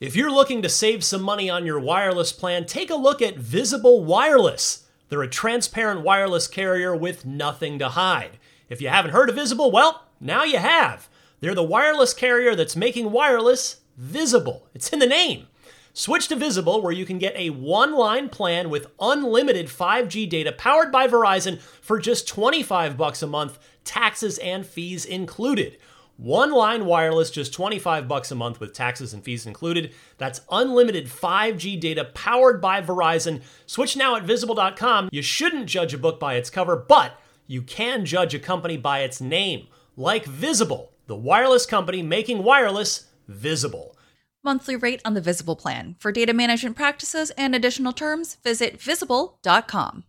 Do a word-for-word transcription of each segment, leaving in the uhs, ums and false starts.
If you're looking to save some money on your wireless plan, take a look at Visible Wireless. They're a transparent wireless carrier with nothing to hide. If you haven't heard of Visible, well, now you have. They're the wireless carrier that's making wireless visible. It's in the name. Switch to Visible, where you can get a one-line plan with unlimited five G data powered by Verizon for just twenty-five bucks a month, taxes and fees included. One-line wireless, just twenty-five bucks a month with taxes and fees included. That's unlimited five G data powered by Verizon. Switch now at visible dot com. You shouldn't judge a book by its cover, but you can judge a company by its name, like Visible, the wireless company making wireless visible. Monthly rate on the Visible plan. For data management practices and additional terms, visit visible dot com.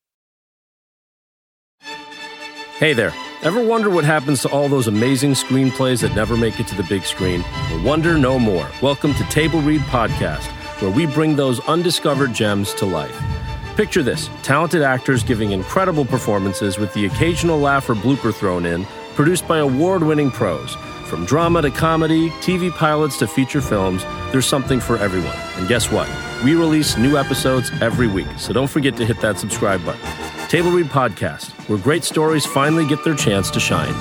Hey there. Ever wonder what happens to all those amazing screenplays that never make it to the big screen? Well, wonder no more. Welcome to Table Read Podcast, where we bring those undiscovered gems to life. Picture this: talented actors giving incredible performances with the occasional laugh or blooper thrown in, produced by award-winning pros. From drama to comedy, T V pilots to feature films, there's something for everyone. And guess what? We release new episodes every week, so don't forget to hit that subscribe button. Table Read Podcast, where great stories finally get their chance to shine.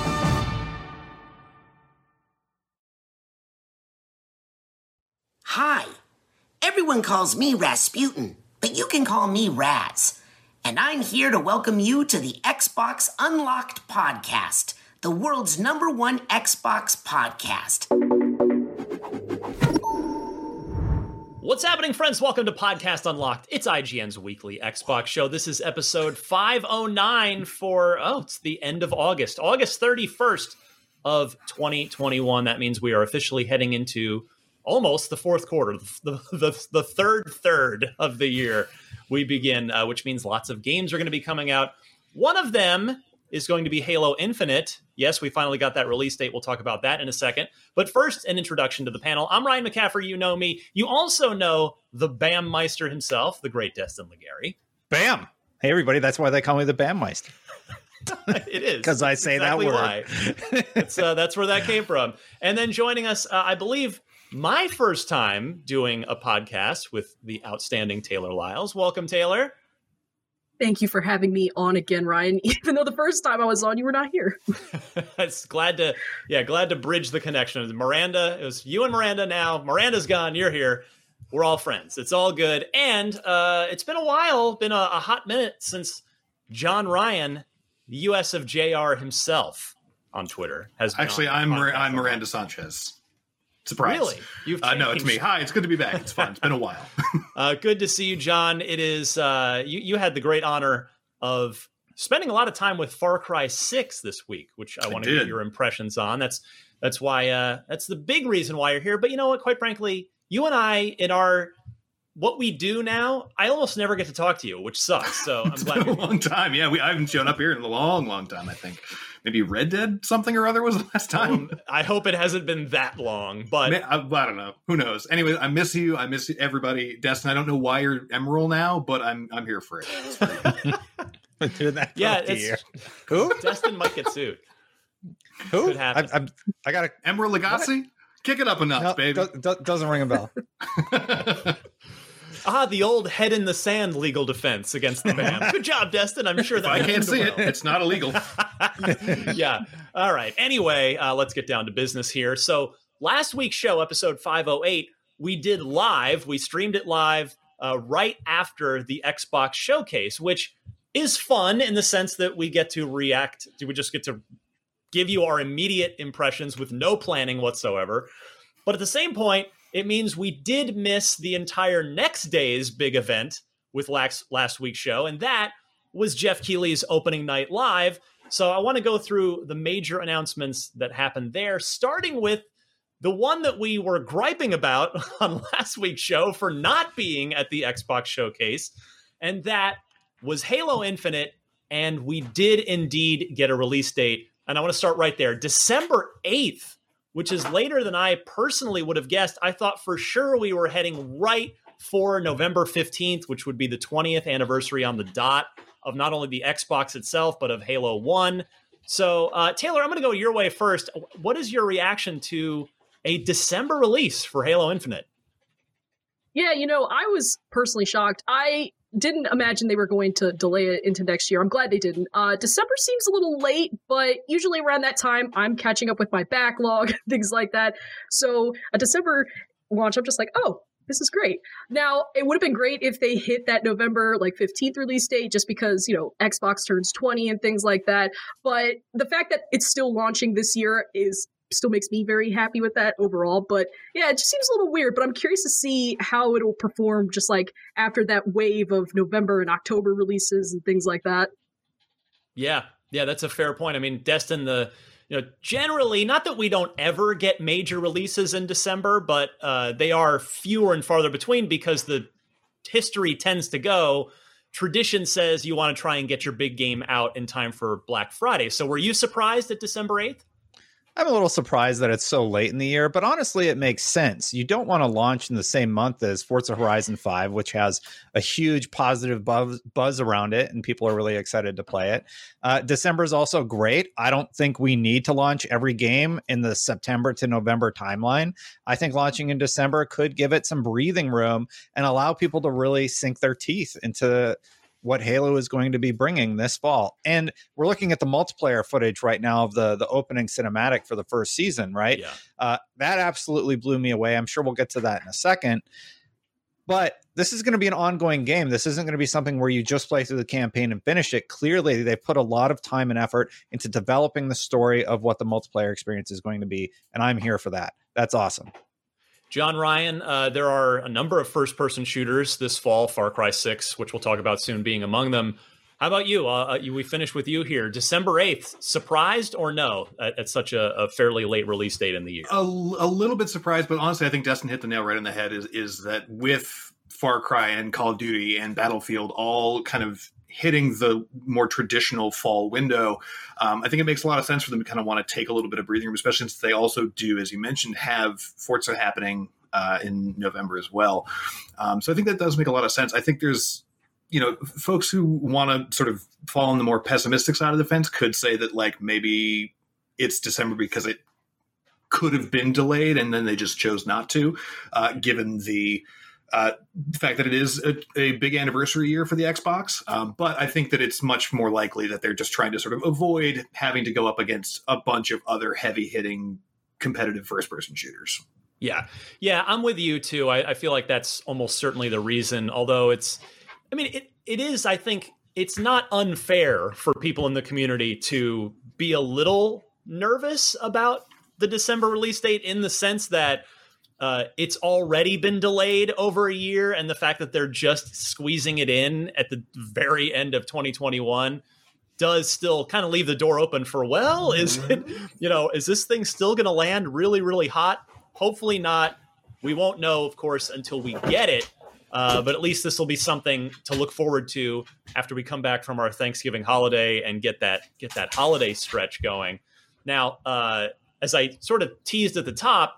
Hi. Everyone calls me Rasputin, but you can call me Raz. And I'm here to welcome you to the Xbox Unlocked Podcast, the world's number one Xbox podcast. What's happening, friends? Welcome to Podcast Unlocked. It's I G N's weekly Xbox show. This is episode five oh nine for, oh, it's the end of August. August thirty-first of twenty twenty-one. That means we are officially heading into almost the fourth quarter, the, the, the third third of the year we begin, uh, which means lots of games are going to be coming out. One of them is going to be Halo Infinite. Yes, we finally got that release date. We'll talk about that in a second. But first, an introduction to the panel. I'm Ryan McCaffrey. You know me. You also know the Bam Meister himself, the great Destin Legary. Bam! Hey, everybody. That's why they call me the Bam Meister. It is. Because I say exactly that word. It's, uh, that's where that came from. And then joining us, uh, I believe, my first time doing a podcast with the outstanding Taylor Lyles. Welcome, Taylor. Thank you for having me on again, Ryan. Even though the first time I was on, you were not here. It's glad to, yeah, glad to bridge the connection. Miranda, it was you and Miranda now. Miranda's gone. You're here. We're all friends. It's all good. And uh, it's been a while, been a, a hot minute since John Ryan, the U S of J R himself on Twitter, has been Actually, I'm Mir- I'm Miranda Sanchez. Surprise. Really? You've uh, no, it's me. Hi, it's good to be back. It's fun. It's been a while. uh, good to see you, John. It is, uh, you, you had the great honor of spending a lot of time with Far Cry six this week, which I, I want to get your impressions on. That's that's why uh, that's the big reason why you're here. But you know what? Quite frankly, you and I, in our what we do now, I almost never get to talk to you, which sucks. So I'm it's glad. Been a long time. Yeah, we I haven't shown up here in a long, long time. I think maybe Red Dead something or other was the last time. Um, I hope it hasn't been that long, but I, I don't know. Who knows? Anyway, I miss you. I miss everybody. Destin, I don't know why you're Emerald now, but I'm I'm here for it. Been doing that for yeah, like a it's year. Who? Destin might get sued. Who? Could happen. I, I'm, I got a Emerald Lagasse. Kick it up a notch, no, baby. do, do, doesn't ring a bell. Ah, the old head in the sand legal defense against the Bam. Good job, Destin. I'm sure that I can't see well. it. It's not illegal. Yeah. All right. Anyway, uh, let's get down to business here. So last week's show, episode five oh eight, we did live. We streamed it live uh, right after the Xbox showcase, which is fun in the sense that we get to react. We just get to give you our immediate impressions with no planning whatsoever. But at the same point, it means we did miss the entire next day's big event with last, last week's show, and that was Jeff Keighley's opening night live. So I want to go through the major announcements that happened there, starting with the one that we were griping about on last week's show for not being at the Xbox showcase, and that was Halo Infinite, and we did indeed get a release date. And I want to start right there. December eighth, which is later than I personally would have guessed. I thought for sure we were heading right for November fifteenth, which would be the twentieth anniversary on the dot of not only the Xbox itself, but of Halo one. So, uh, Taylor, I'm going to go your way first. What is your reaction to a December release for Halo Infinite? Yeah, you know, I was personally shocked. I didn't imagine they were going to delay it into next year. I'm glad they didn't. Uh, December seems a little late, but usually around that time, I'm catching up with my backlog, things like that. So a December launch, I'm just like, oh, this is great. Now, it would have been great if they hit that November like fifteenth release date, just because, you know, Xbox turns twenty and things like that. But the fact that it's still launching this year is still makes me very happy with that overall. But yeah, it just seems a little weird, but I'm curious to see how it'll perform just like after that wave of November and October releases and things like that. Yeah, yeah, that's a fair point. I mean, Destin, the you know, generally, not that we don't ever get major releases in December, but uh, they are fewer and farther between because the history tends to go, tradition says you want to try and get your big game out in time for Black Friday. So were you surprised at December eighth? I'm a little surprised that it's so late in the year, but honestly, it makes sense. You don't want to launch in the same month as Forza Horizon five, which has a huge positive buzz, buzz around it, and people are really excited to play it. Uh, December is also great. I don't think we need to launch every game in the September to November timeline. I think launching in December could give it some breathing room and allow people to really sink their teeth into what Halo is going to be bringing this fall. And we're looking at the multiplayer footage right now of the, the opening cinematic for the first season, right? Yeah. Uh, that absolutely blew me away. I'm sure we'll get to that in a second. But this is going to be an ongoing game. This isn't going to be something where you just play through the campaign and finish it. Clearly, they put a lot of time and effort into developing the story of what the multiplayer experience is going to be. And I'm here for that. That's awesome. John Ryan, uh, there are a number of first-person shooters this fall, Far Cry six, which we'll talk about soon being among them. How about you? Uh, you we finish with you here. December eighth, surprised or no at, at such a, a fairly late release date in the year? A, a little bit surprised, but honestly, I think Destin hit the nail right on the head, is, is that with Far Cry and Call of Duty and Battlefield all kind of hitting the more traditional fall window, um, I think it makes a lot of sense for them to kind of want to take a little bit of breathing room, especially since they also do, as you mentioned, have Forza happening uh, in November as well. Um, so I think that does make a lot of sense. I think there's, you know, folks who want to sort of fall on the more pessimistic side of the fence could say that, like, maybe it's December because it could have been delayed and then they just chose not to, uh, given the Uh, the fact that it is a, a big anniversary year for the Xbox. Um, but I think that it's much more likely that they're just trying to sort of avoid having to go up against a bunch of other heavy-hitting competitive first-person shooters. Yeah. Yeah, I'm with you, too. I, I feel like that's almost certainly the reason, although it's, I mean, it it is, I think, it's not unfair for people in the community to be a little nervous about the December release date, in the sense that Uh, it's already been delayed over a year, and the fact that they're just squeezing it in at the very end of twenty twenty-one does still kind of leave the door open for, well, is it, you know, is this thing still going to land really, really hot? Hopefully not. We won't know, of course, until we get it. Uh, but at least this will be something to look forward to after we come back from our Thanksgiving holiday and get that get that holiday stretch going. Now, uh, as I sort of teased at the top,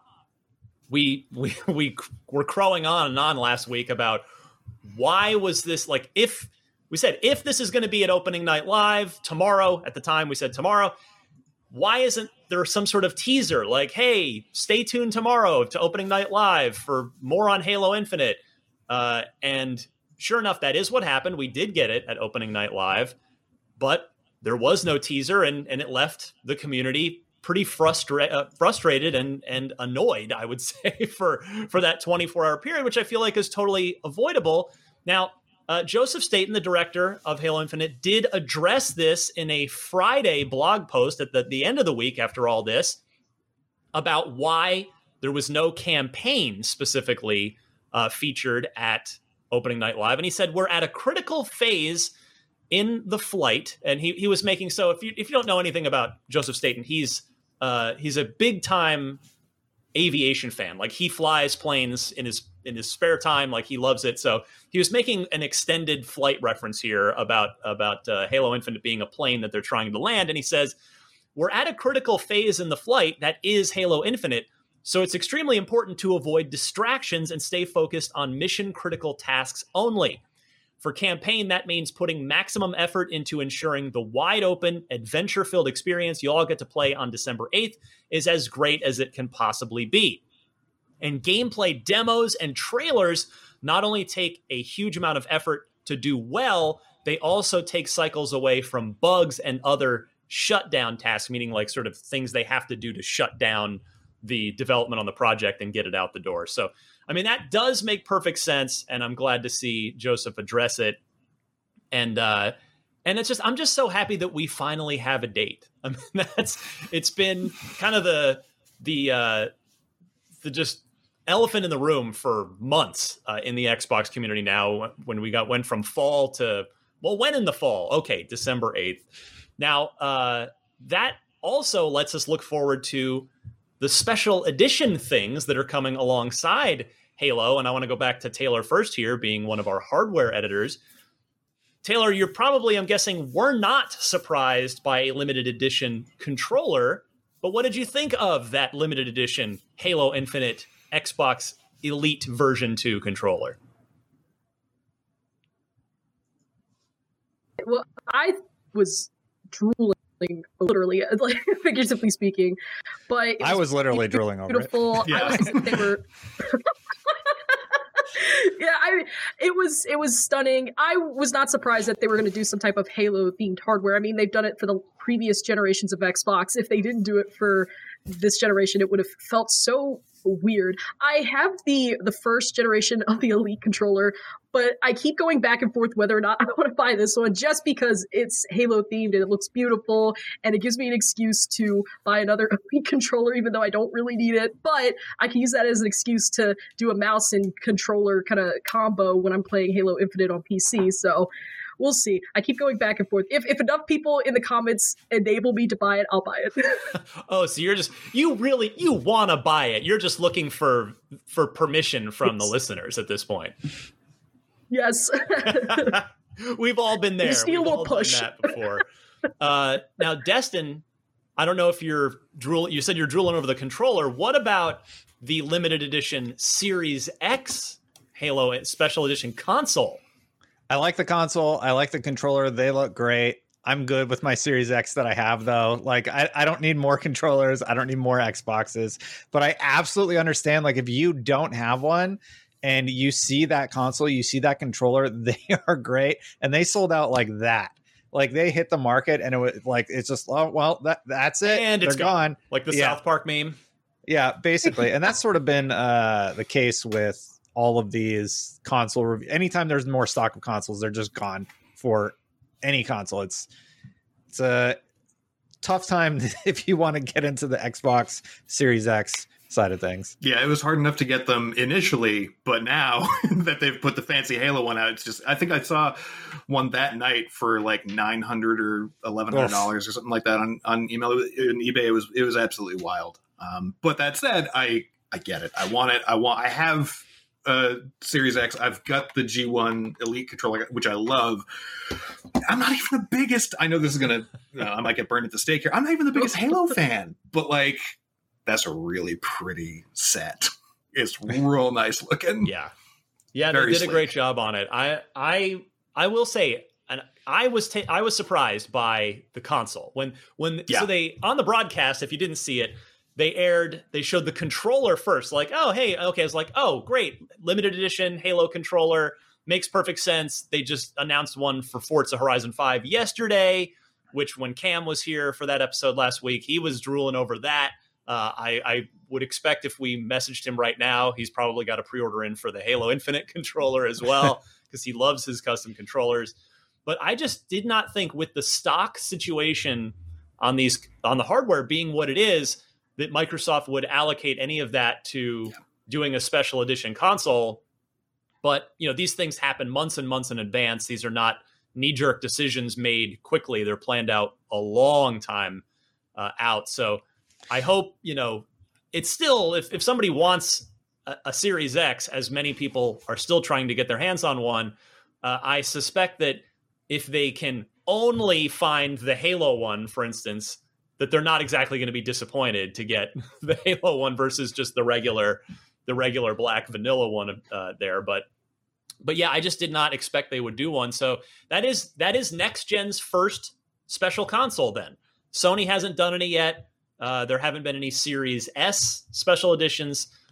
We we we were crowing on and on last week about why was this, like, if we said if this is going to be at opening night live tomorrow, at the time we said tomorrow, why isn't there some sort of teaser like, hey, stay tuned tomorrow to opening night live for more on Halo Infinite? Uh, and sure enough, that is what happened. We did get it at opening night live, but there was no teaser, and and it left the community pretty frustra- uh, frustrated and and annoyed, I would say, for for that twenty-four hour period, which I feel like is totally avoidable. Now, uh, Joseph Staten, the director of Halo Infinite, did address this in a Friday blog post at the, the end of the week after all this, about why there was no campaign specifically uh, featured at opening night live. And he said, we're at a critical phase in the flight. And he he was making, so if you if you don't know anything about Joseph Staten, he's Uh, he's a big time aviation fan. Like, he flies planes in his in his spare time. Like, he loves it. So he was making an extended flight reference here about about uh, Halo Infinite being a plane that they're trying to land. And he says, we're at a critical phase in the flight that is Halo Infinite. So it's extremely important to avoid distractions and stay focused on mission critical tasks only. For campaign, that means putting maximum effort into ensuring the wide open, adventure-filled experience you all get to play on December eighth is as great as it can possibly be. And gameplay demos and trailers not only take a huge amount of effort to do well, they also take cycles away from bugs and other shutdown tasks, meaning like sort of things they have to do to shut down the development on the project and get it out the door. So, I mean, that does make perfect sense, and I'm glad to see Joseph address it. And uh, and it's just, I'm just so happy that we finally have a date. I mean, that's, it's been kind of the the uh, the just elephant in the room for months uh, in the Xbox community now. When we got went from fall to, well, when in the fall? Okay, December eighth. Now uh, that also lets us look forward to the special edition things that are coming alongside Halo. And I want to go back to Taylor first here, being one of our hardware editors. Taylor, you're probably, I'm guessing, were not surprised by a limited edition controller, but what did you think of that limited edition Halo Infinite Xbox Elite version two controller? Well, I was drooling, literally, like figuratively speaking, but I was literally drooling over beautiful. it. Yeah. I was, they were. Yeah, I it was it was stunning. I was not surprised that they were going to do some type of Halo themed hardware. I mean, they've done it for the previous generations of Xbox. If they didn't do it for this generation, it would have felt so weird. I have the the first generation of the Elite controller, but I keep going back and forth whether or not I want to buy this one, just because it's Halo themed and it looks beautiful, and it gives me an excuse to buy another Elite controller, even though I don't really need it. But I can use that as an excuse to do a mouse and controller kind of combo when I'm playing Halo Infinite on P C. So we'll see. I keep going back and forth. If if enough people in the comments enable me to buy it, I'll buy it. Oh, so you're just, you really, you want to buy it. You're just looking for for permission from the listeners at this point. Yes. We've all been there. Just need a We've little all push. done that before. Uh, now, Destin, I don't know if you're drooling, you said you're drooling over the controller. What about the limited edition Series X Halo Special Edition console? I like the console. I like the controller. They look great. I'm good with my Series X that I have, though. Like, I, I don't need more controllers. I don't need more Xboxes. But I absolutely understand, like, if you don't have one and you see that console, you see that controller, they are great. And they sold out like that. Like, they hit the market, and it was like, it's just, oh, well, that that's it. And They're it's gone. gone. Like the Yeah. South Park meme. Yeah, basically. And that's sort of been uh, the case with all of these console reviews. Anytime there's more stock of consoles, they're just gone for any console. It's it's a tough time if you want to get into the Xbox Series X side of things. Yeah, it was hard enough to get them initially, but now that they've put the fancy Halo one out, it's just, I think I saw one that night for like nine hundred dollars or eleven hundred dollars or something like that on, on email and eBay. It was, it was absolutely wild. Um, but that said, I, I get it. I want it. I want, I have uh Series X. I've got the G one Elite controller, which I love. I'm not even the biggest, I know this is gonna, you know, I might get burned at the stake here. I'm not even the biggest Halo fan, but like, that's a really pretty set. It's real nice looking. Yeah. Yeah, Very they did sleek. a great job on it. I I I will say, and I was ta- I was surprised by the console when when Yeah. so they on the broadcast. If you didn't see it, they aired. They showed the controller first. Like, oh hey, okay. I was like, oh great, limited edition Halo controller, makes perfect sense. They just announced one for Forza Horizon five yesterday, which when Cam was here for that episode last week, he was drooling over that. Uh, I, I would expect if we messaged him right now, he's probably got a pre-order in for the Halo Infinite controller as well, because he loves his custom controllers. But I just did not think, with the stock situation on these on the hardware being what it is, that Microsoft would allocate any of that to yeah. doing a special edition console. But you know, these things happen months and months in advance. These are not knee-jerk decisions made quickly. They're planned out a long time uh, out. So I hope, you know, it's still, if, if somebody wants a, a Series X, as many people are still trying to get their hands on one, uh, I suspect that if they can only find the Halo one, for instance, that they're not exactly going to be disappointed to get the Halo one versus just the regular, the regular black vanilla one uh, there. But, but yeah, I just did not expect they would do one. So that is, that is next gen's first special console. Then Sony hasn't done any yet. Uh, there haven't been any Series S special editions.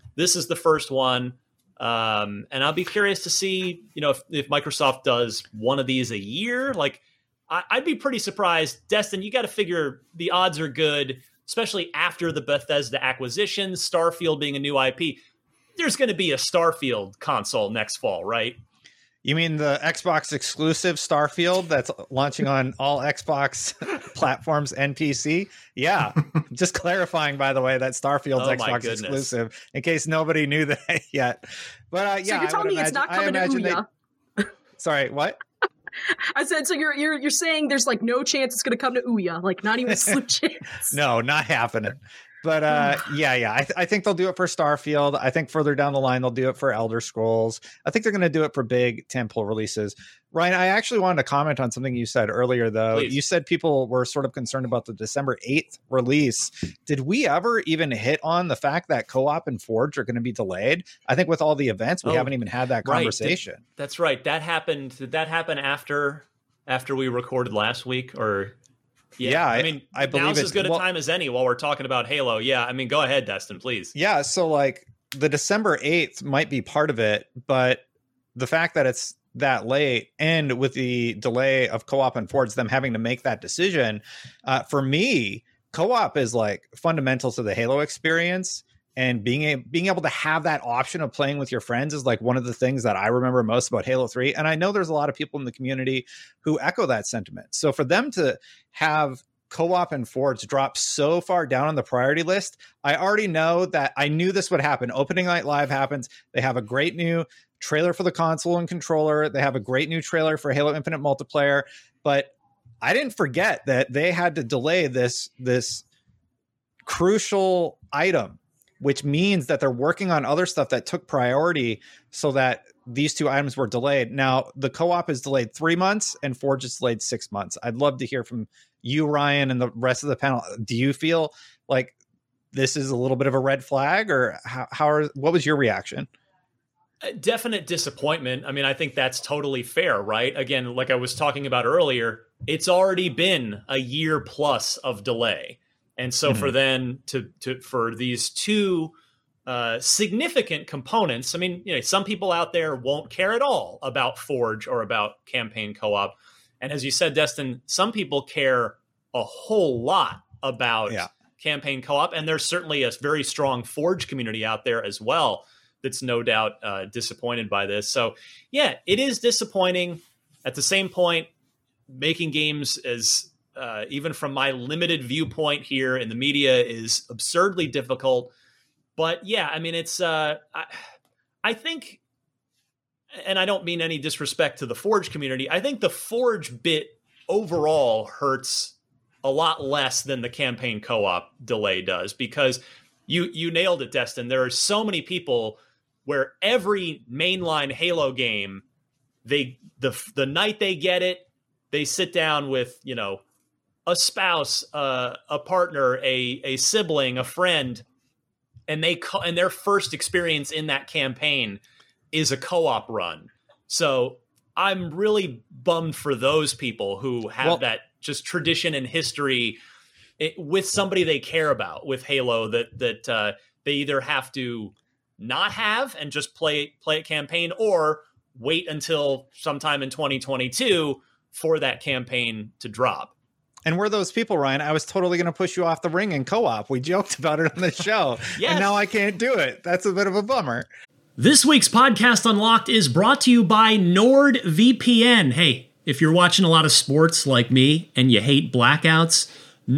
This is the first one. Um, and I'll be curious to see, you know, if, if Microsoft does one of these a year. Like, I, I'd be pretty surprised. Destin, you got to figure the odds are good, especially after the Bethesda acquisition, Starfield being a new I P. There's going to be a Starfield console next fall, right? You mean the Xbox exclusive Starfield that's launching on all Xbox platforms and P C? Yeah. Just clarifying, by the way, that Starfield's Oh, my Xbox goodness. exclusive, in case nobody knew that yet. But uh, yeah, so you're I telling would me it's imagine- not I coming to imagine they- Ouya? Sorry, what? I said, so you're you're you're saying there's like no chance it's going to come to Ouya, like not even a slim chance. No, not happening. But uh, yeah, yeah, I, th- I think they'll do it for Starfield. I think further down the line, they'll do it for Elder Scrolls. I think they're going to do it for big tentpole releases. Ryan, I actually wanted to comment on something you said earlier, though. Please. You said people were sort of concerned about the December eighth release. Did we ever even hit on the fact that Co-op and Forge are going to be delayed? I think with all the events, we Oh, haven't even had that right. conversation. Did- that's right. That happened. Did that happen after after we recorded last week? Or Yeah, I- I mean, I believe now's it's- as good a well- time as any while we're talking about Halo. Yeah, I mean, go ahead, Destin, please. Yeah, so like the December eighth might be part of it, but the fact that it's that late and with the delay of Co-op and Forge, them having to make that decision, uh, for me, Co-op is like fundamental to the Halo experience. And being a, being able to have that option of playing with your friends is like one of the things that I remember most about Halo three. And I know there's a lot of people in the community who echo that sentiment. So for them to have Co-op and Forge drop so far down on the priority list, I already know that I knew this would happen. Opening Night Live happens. They have a great new trailer for the console and controller. They have a great new trailer for Halo Infinite multiplayer. But I didn't forget that they had to delay this, this crucial item, which means that they're working on other stuff that took priority so that these two items were delayed. Now, the Co-op is delayed three months and Forge is delayed six months. I'd love to hear from you, Ryan, and the rest of the panel. Do you feel like this is a little bit of a red flag, or how, how are, what was your reaction? A definite disappointment. I mean, I think that's totally fair, right? Again, like I was talking about earlier, it's already been a year plus of delay. And so Mm-hmm. for then to, to, for these two uh, significant components, I mean, you know, some people out there won't care at all about Forge or about campaign co-op. And as you said, Destin, some people care a whole lot about Yeah. campaign co-op. And there's certainly a very strong Forge community out there as well that's no doubt uh, disappointed by this. So yeah, it is disappointing. At the same point, making games as uh, even from my limited viewpoint here in the media is absurdly difficult. But yeah, I mean, it's, uh, I, I think, and I don't mean any disrespect to the Forge community, I think the Forge bit overall hurts a lot less than the campaign co-op delay does, because you, you nailed it, Destin. There are so many people where every mainline Halo game, they, the, the night they get it, they sit down with, you know, a spouse, uh, a partner, a, a sibling, a friend, and they co- and their first experience in that campaign is a co-op run. So I'm really bummed for those people who have Well- that just tradition and history it, with somebody they care about with Halo, that that uh, they either have to not have and just play play a campaign, or wait until sometime in twenty twenty-two for that campaign to drop. And we're those people, Ryan. I was totally going to push you off the ring in co-op. We joked about it on the show. Yes. And now I can't do it. That's a bit of a bummer. This week's Podcast Unlocked is brought to you by NordVPN. Hey, if you're watching a lot of sports like me and you hate blackouts,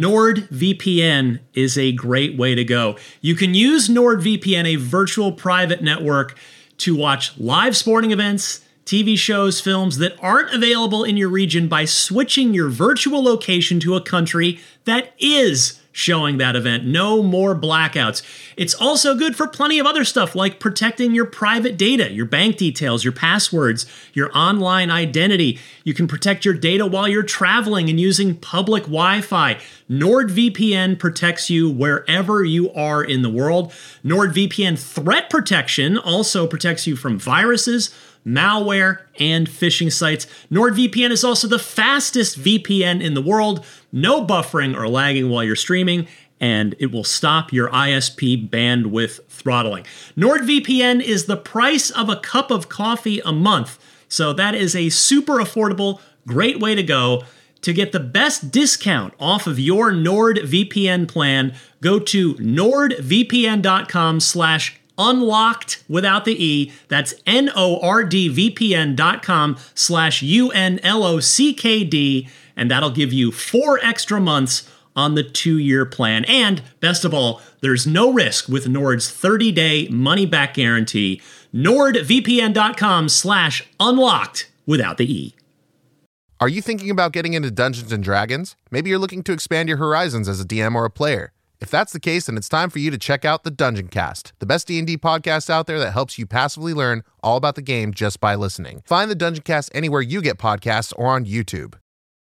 NordVPN is a great way to go. You can use NordVPN, a virtual private network, to watch live sporting events, T V shows, films that aren't available in your region by switching your virtual location to a country that is showing that event. No more blackouts. It's also good for plenty of other stuff, like protecting your private data, your bank details, your passwords, your online identity. You can protect your data while you're traveling and using public Wi-Fi. NordVPN protects you wherever you are in the world. NordVPN Threat Protection also protects you from viruses, malware, and phishing sites. NordVPN is also the fastest V P N in the world. No buffering or lagging while you're streaming, and it will stop your I S P bandwidth throttling. NordVPN is the price of a cup of coffee a month, so that is a super affordable, great way to go. To get the best discount off of your NordVPN plan, go to nordvpn.com slash unlocked without the E. That's N-O-R-D-V-P-N dot com slash U-N-L-O-C-K-D, and that'll give you four extra months on the two-year plan. And best of all, there's no risk with Nord's thirty-day money-back guarantee. nordvpn.com slash unlocked without the E. Are you thinking about getting into Dungeons and Dragons? Maybe you're looking to expand your horizons as a D M or a player. If that's the case, then it's time for you to check out the Dungeon Cast, the best D and D podcast out there that helps you passively learn all about the game just by listening. Find the Dungeon Cast anywhere you get podcasts or on YouTube.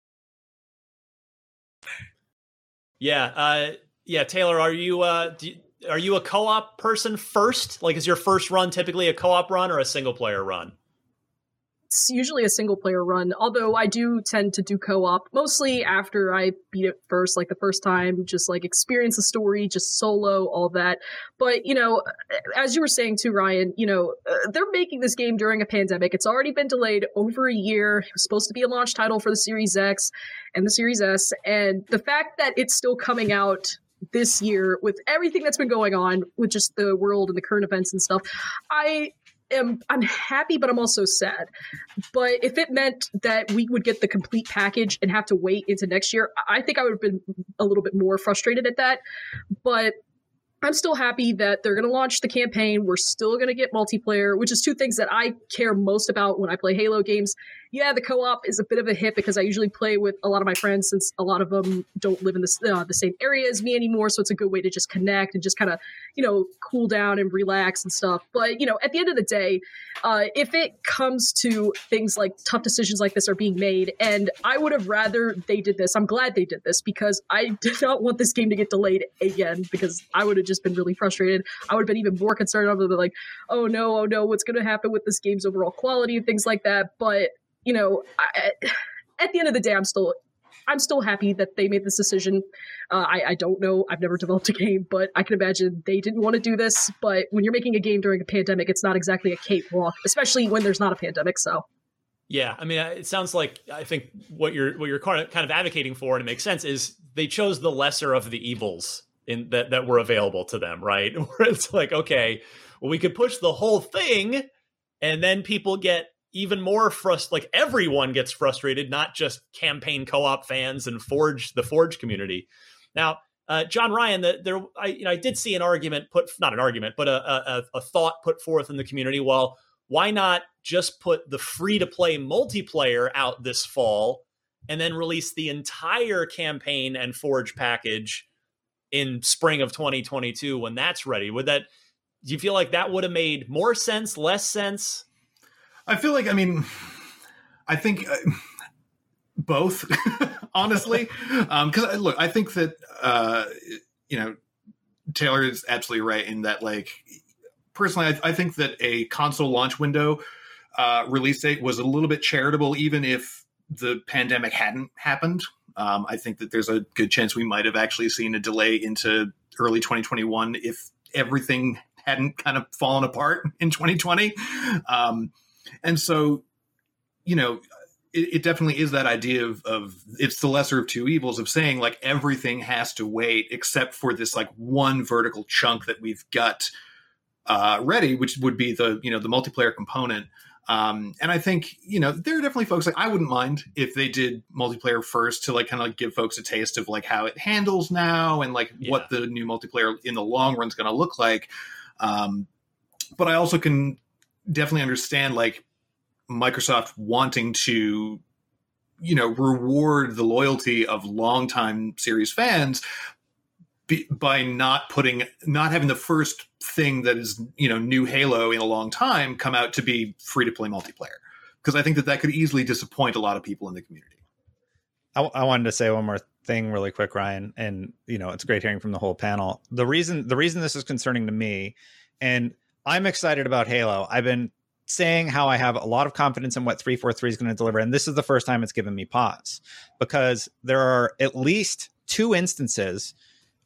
Yeah, uh, yeah, Taylor, are you uh, do you, are you a co-op person first? Like, is your first run typically a co-op run or a single player run? It's usually a single player run, although I do tend to do co-op mostly after I beat it first, like the first time, just like experience the story, just solo, all that. But, you know, as you were saying too, Ryan, you know, uh, they're making this game during a pandemic. It's already been delayed over a year. It was supposed to be a launch title for the Series X and the Series S. And the fact that it's still coming out this year with everything that's been going on with just the world and the current events and stuff, I... am I'm happy, but I'm also sad. But if it meant that we would get the complete package and have to wait into next year, I think I would have been a little bit more frustrated at that. But I'm still happy that they're going to launch the campaign. We're still going to get multiplayer, which is two things that I care most about when I play Halo games. Yeah, the co-op is a bit of a hit because I usually play with a lot of my friends since a lot of them don't live in the, uh, the same area as me anymore. So it's a good way to just connect and just kind of, you know, cool down and relax and stuff. But, you know, at the end of the day, uh, if it comes to things like tough decisions like this are being made, and I would have rather they did this. I'm glad they did this because I did not want this game to get delayed again because I would have just been really frustrated. I would have been even more concerned over the like, oh no, oh no, what's going to happen with this game's overall quality and things like that. But you know, I, at the end of the day, I'm still, I'm still happy that they made this decision. Uh, I, I don't know. I've never developed a game, but I can imagine they didn't want to do this. But when you're making a game during a pandemic, it's not exactly a cakewalk, especially when there's not a pandemic. So, yeah, I mean, it sounds like I think what you're what you're kind of kind of advocating for, and it makes sense, is they chose the lesser of the evils in that that were available to them, right? Where it's like, okay, well, we could push the whole thing, and then people get even more frust like everyone gets frustrated, not just campaign co-op fans and Forge, the Forge community. Now, uh, John Ryan, the, there, I, you know, I did see an argument put, not an argument, but a, a, a thought put forth in the community. Well, why not just put the free-to-play multiplayer out this fall and then release the entire campaign and Forge package in spring of twenty twenty-two when that's ready? Would that, do you feel like that would have made more sense, less sense? I feel like, I mean, I think uh, both, honestly, because um, look, I think that, uh, you know, Taylor is absolutely right in that, like, personally, I, I think that a console launch window uh, release date was a little bit charitable, even if the pandemic hadn't happened. Um, I think that there's a good chance we might have actually seen a delay into early twenty twenty-one if everything hadn't kind of fallen apart in twenty twenty. Um, And so, you know, it, it definitely is that idea of, of it's the lesser of two evils of saying like everything has to wait except for this like one vertical chunk that we've got uh, ready, which would be the, you know, the multiplayer component. Um, and I think, you know, there are definitely folks like I wouldn't mind if they did multiplayer first to like kind of like give folks a taste of like how it handles now and like yeah. what the new multiplayer in the long run is going to look like. Um, but I also can definitely understand like Microsoft wanting to, you know, reward the loyalty of longtime series fans be, by not putting, not having the first thing that is, you know, new Halo in a long time come out to be free to play multiplayer. Because I think that that could easily disappoint a lot of people in the community. I, I wanted to say one more thing really quick, Ryan, and, you know, it's great hearing from the whole panel. The reason, the reason this is concerning to me, and I'm excited about Halo. I've been saying how I have a lot of confidence in what three forty-three is going to deliver. And this is the first time it's given me pause because there are at least two instances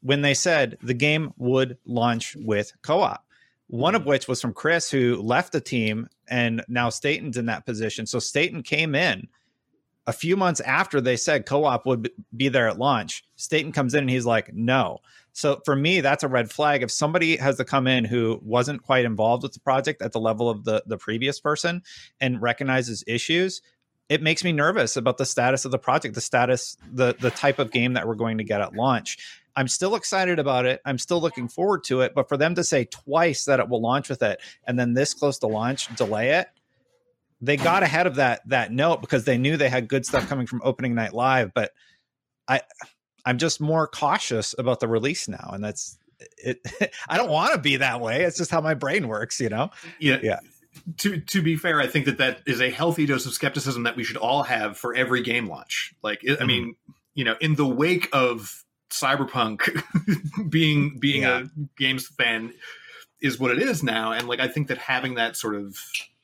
when they said the game would launch with co-op. One of which was from Chris, who left the team, and now Staten's in that position. So Staten came in a few months after they said co-op would be there at launch. Staten comes in and he's like, no. So for me, that's a red flag. If somebody has to come in who wasn't quite involved with the project at the level of the, the previous person and recognizes issues, it makes me nervous about the status of the project, the status, the, the type of game that we're going to get at launch. I'm still excited about it. I'm still looking forward to it. But for them to say twice that it will launch with it and then this close to launch, delay it, they got ahead of that that note because they knew they had good stuff coming from opening night live. But I, I'm just more cautious about the release now. And that's it. I don't want to be that way. It's just how my brain works, you know? Yeah. Yeah. To to be fair, I think that that is a healthy dose of skepticism that we should all have for every game launch. Like, I mean, you know, in the wake of Cyberpunk being being Yeah. a games fan is what it is now, and like I think that having that sort of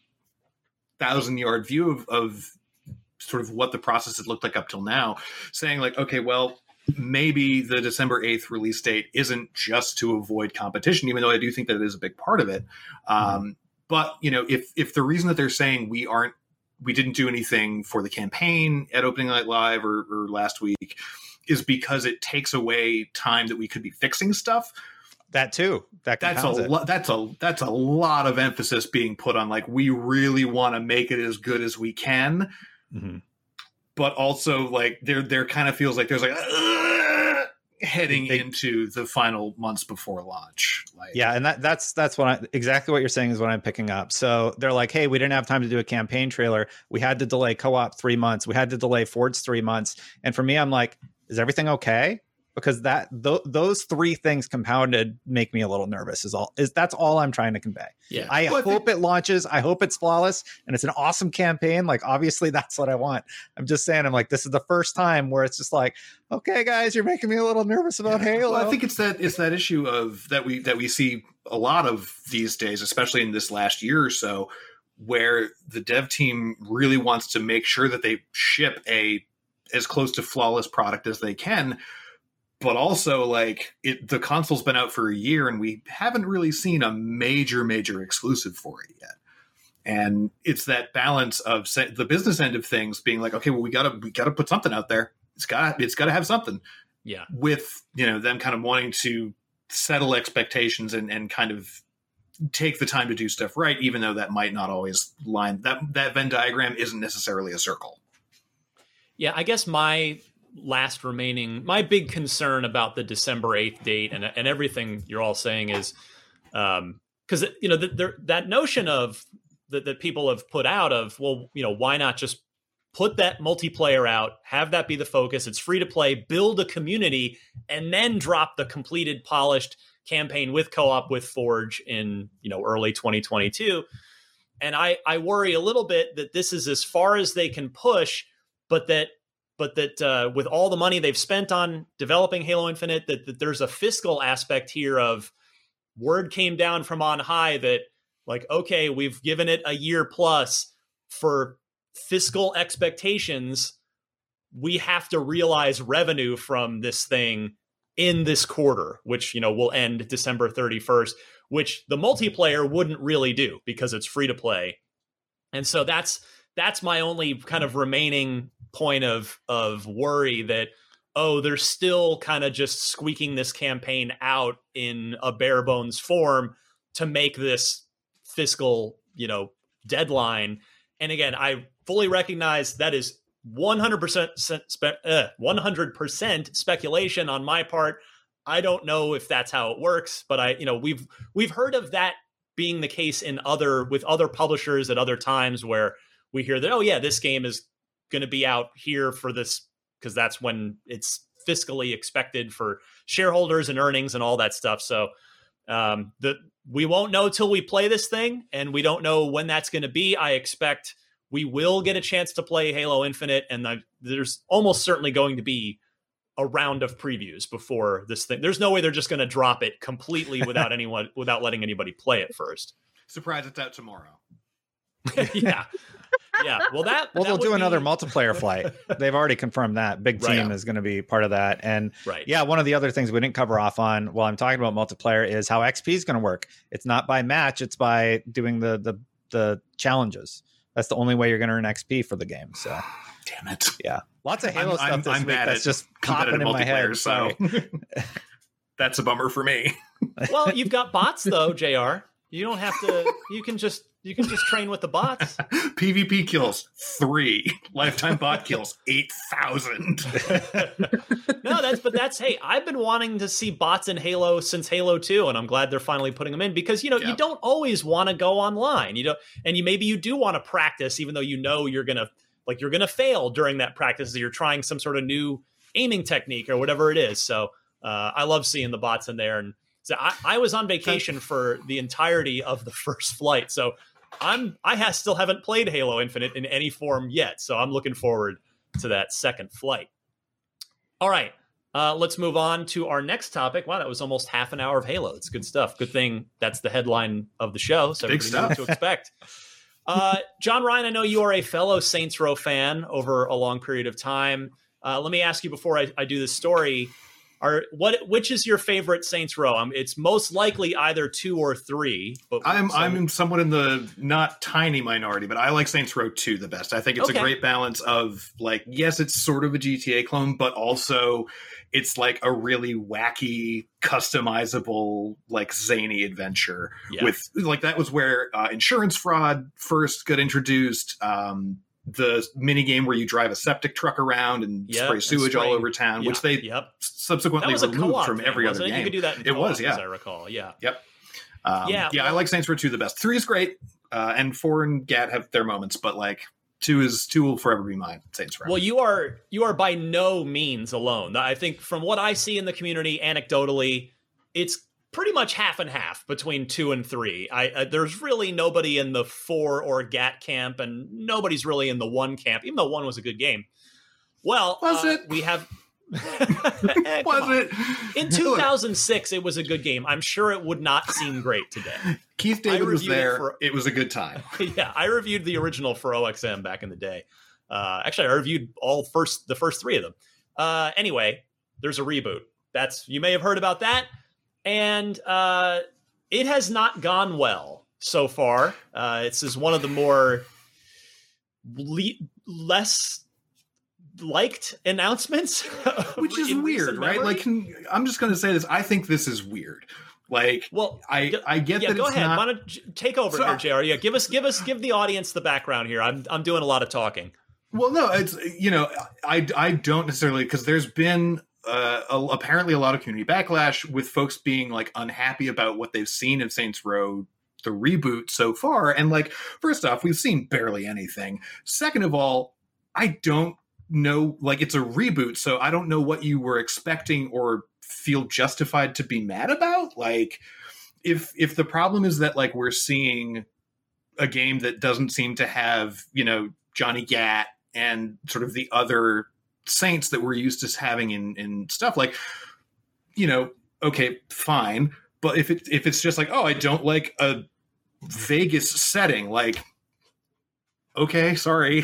thousand yard view of, of sort of what the process had looked like up till now, saying like, okay, well, maybe the December eighth release date isn't just to avoid competition, even though I do think that it is a big part of it. Um, mm-hmm. But you know, if if the reason that they're saying we aren't, we didn't do anything for the campaign at Opening Night Live or, or last week, is because it takes away time that we could be fixing stuff. That too. That that's a lo- that's a that's a lot of emphasis being put on like we really want to make it as good as we can, mm-hmm. but also like there there kind of feels like there's like uh, heading they, into the final months before launch. Like, yeah, and that that's that's what I, exactly what you're saying is what I'm picking up. So they're like, hey, we didn't have time to do a campaign trailer. We had to delay co-op three months. We had to delay Forge three months. And for me, I'm like, is everything okay? Because that th- those three things compounded make me a little nervous. Is all is that's all I'm trying to convey. Yeah, I well, hope I think- it launches. I hope it's flawless and it's an awesome campaign. Like obviously that's what I want. I'm just saying. I'm like this is the first time where it's just like, okay, guys, you're making me a little nervous about Halo. Well, I think it's that it's that issue of that we that we see a lot of these days, especially in this last year or so, where the dev team really wants to make sure that they ship a as close to flawless product as they can. But also, like, it, the console's been out for a year, and we haven't really seen a major, major exclusive for it yet. And it's that balance of se- the business end of things being like, okay, well, we gotta we gotta put something out there. It's got it's got to have something. Yeah. With you know them kind of wanting to settle expectations and and kind of take the time to do stuff right, even though that might not always line that that Venn diagram isn't necessarily a circle. Yeah, I guess my last remaining, my big concern about the December eighth date and and everything you're all saying is, um, because you know the, the, that notion of that that people have put out of, well, you know, why not just put that multiplayer out, have that be the focus. It's free to play, build a community, and then drop the completed, polished campaign with co-op with Forge in you know early twenty twenty-two. And I I worry a little bit that this is as far as they can push, but that. But that uh, with all the money they've spent on developing Halo Infinite, that, that there's a fiscal aspect here of word came down from on high that like, okay, we've given it a year plus for fiscal expectations. We have to realize revenue from this thing in this quarter, which, you know, will end December thirty-first, which the multiplayer wouldn't really do because it's free to play. And so that's that's my only kind of remaining point of of worry that, oh, they're still kind of just squeaking this campaign out in a bare bones form to make this fiscal, you know, deadline. And again, I fully recognize that is one hundred percent spe- uh, one hundred percent speculation on my part. I don't know if that's how it works, but I, you know, we've we've heard of that being the case in other with other publishers at other times where we hear that, oh yeah, this game is going to be out here for this because that's when it's fiscally expected for shareholders and earnings and all that stuff. So um, the we won't know till we play this thing, and we don't know when that's going to be. I expect we will get a chance to play Halo Infinite, and the, there's almost certainly going to be a round of previews before this thing. There's no way they're just going to drop it completely without anyone without letting anybody play it first. Surprise! It's out tomorrow. Yeah. Yeah. Well, that well, that they'll would do another be- multiplayer flight. They've already confirmed that. Big Right. Team is going to be part of that. And Right. yeah, one of the other things we didn't cover off on while I'm talking about multiplayer is how X P is going to work. It's not by match; it's by doing the the the challenges. That's the only way you're going to earn X P for the game. So, Damn it. yeah, lots of Halo I'm, stuff I'm, this I'm week bad that's at just popping in competitive my head. multiplayer, so that's a bummer for me. Well, you've got bots though, J R. You don't have to. You can just you can just train with the bots. PvP kills three. Lifetime bot kills eight thousand. No, that's but that's hey, I've been wanting to see bots in Halo since Halo two, and I'm glad they're finally putting them in because you know Yeah. you don't always want to go online. You don't, and you maybe you do want to practice, even though you know you're gonna like you're gonna fail during that practice. You're trying some sort of new aiming technique or whatever it is. So uh, I love seeing the bots in there. And so I, I was on vacation for the entirety of the first flight, so I'm I ha- still haven't played Halo Infinite in any form yet. So I'm looking forward to that second flight. All right, uh, let's move on to our next topic. Wow, that was almost half an hour of Halo. It's good stuff. Good thing that's the headline of the show, so Big everybody knows stuff. what to expect. Uh, John Ryan, I know you are a fellow Saints Row fan over a long period of time. Uh, let me ask you before I, I do this story: Are what which is your favorite Saints Row? Um, it's most likely either two or three. But I'm so- I'm somewhat in the not tiny minority, but I like Saints Row two the best. I think it's Okay. a great balance of like, yes, it's sort of a G T A clone, but also it's like a really wacky, customizable, like zany adventure. Yeah. With like that was where uh, insurance fraud first got introduced. Um, the mini game where you drive a septic truck around and Yep, spray and sewage all spraying- over town, yeah, which they yep. subsequently That was a removed co-op from thing, every wasn't other it? game. You could do that in It co-op, was, yeah. as I recall. Yeah. Yep. Um, Yeah, yeah, I well- like Saints Row two the best. Three is great, uh, and four and Gat have their moments, but like two is two will forever be mine. Saints Row. Well, you are you are by no means alone. I think from what I see in the community, anecdotally, it's pretty much half and half between two and three. I uh, there's really nobody in the four or Gat camp, and nobody's really in the one camp, even though one was a good game. Well, Was uh, it? We have. Eh, come was on. it In two thousand six, it was a good game. I'm sure it would not seem great today. Keith David was reviewed it there. for- It was a good time. Yeah, I reviewed the original for O X M back in the day. Uh, actually, I reviewed all first the first three of them. Uh, anyway, there's a reboot. That's you may have heard about that, and uh, it has not gone well so far. Uh, it's is one of the more le- less liked announcements, Which is in weird, recent right? memory. Like, can, I'm just going to say this. I think this is weird. Like, well, I go- I get yeah, that go it's ahead. not. Why don't you take over So- here, J R? Yeah, give us, give us, give the audience the background here. I'm, I'm doing a lot of talking. Well, no, it's you know, I I don't necessarily because there's been uh, a, apparently a lot of community backlash with folks being like unhappy about what they've seen of Saints Row the reboot so far. And like, first off, we've seen barely anything. Second of all, I don't know, like it's a reboot, so I don't know what you were expecting or feel justified to be mad about. Like, if if the problem is that like we're seeing a game that doesn't seem to have, you know, Johnny Gat and sort of the other Saints that we're used to having in in stuff, like, you know, okay, fine. But if it if it's just like, oh, I don't like a Vegas setting, like, okay, sorry.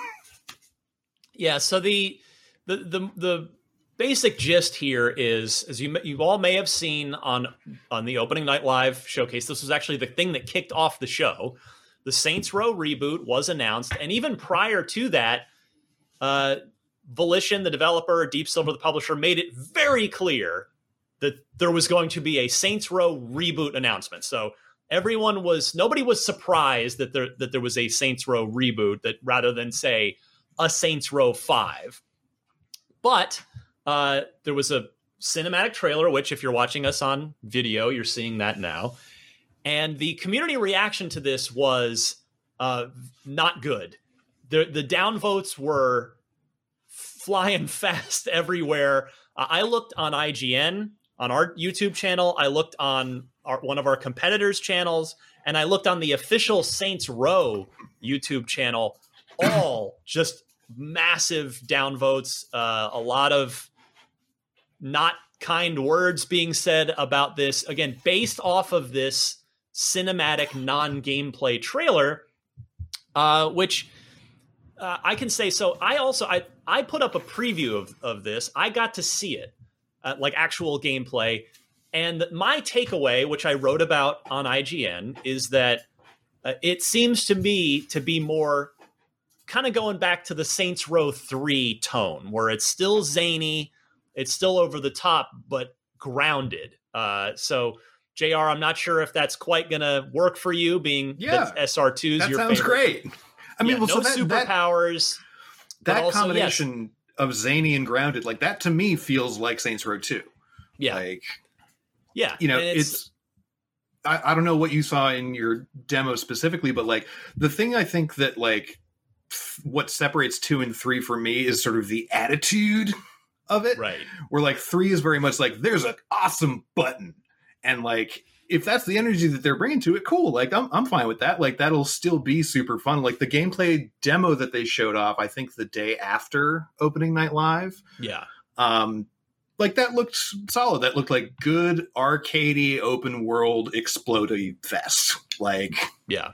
Yeah. So the the the the basic gist here is, as you you all may have seen on on the opening night live showcase, this was actually the thing that kicked off the show. The Saints Row reboot was announced, and even prior to that, uh, Volition, the developer, Deep Silver, the publisher, made it very clear that there was going to be a Saints Row reboot announcement. So everyone was, nobody was surprised that there that there was a Saints Row reboot, that rather than say a Saints Row five. But uh, there was a cinematic trailer, which if you're watching us on video, you're seeing that now. And the community reaction to this was uh, not good. The, the downvotes were flying fast everywhere. Uh, I looked on I G N, on our YouTube channel. I looked on our, one of our competitors' channels, and I looked on the official Saints Row YouTube channel. All just massive downvotes. Uh, a lot of not kind words being said about this. Again, based off of this cinematic non-gameplay trailer, uh, which uh, I can say so. I also I I put up a preview of of this. I got to see it, uh, like actual gameplay, and my takeaway, which I wrote about on I G N, is that uh, it seems to me to be more kind of going back to the Saints Row three tone, where it's still zany, it's still over the top, but grounded. Uh, so. J R, I'm not sure if that's quite going to work for you, being yeah, that S R two is that your sounds favorite. Great. I mean, yeah, well, no so that, superpowers. That, that also, combination yes. of zany and grounded, like that to me feels like Saints Row two. Yeah. Like, yeah. You know, and it's, it's I, I don't know what you saw in your demo specifically, but like the thing I think that like f- what separates two and three for me is sort of the attitude of it. Right. Where like three is very much like, there's an awesome button. And like, if that's the energy that they're bringing to it, cool. Like I'm, I'm fine with that. Like that'll still be super fun. Like the gameplay demo that they showed off, I think the day after opening night live. Yeah. Um, like that looked solid. That looked like good arcadey open world explodey fest. Like, yeah.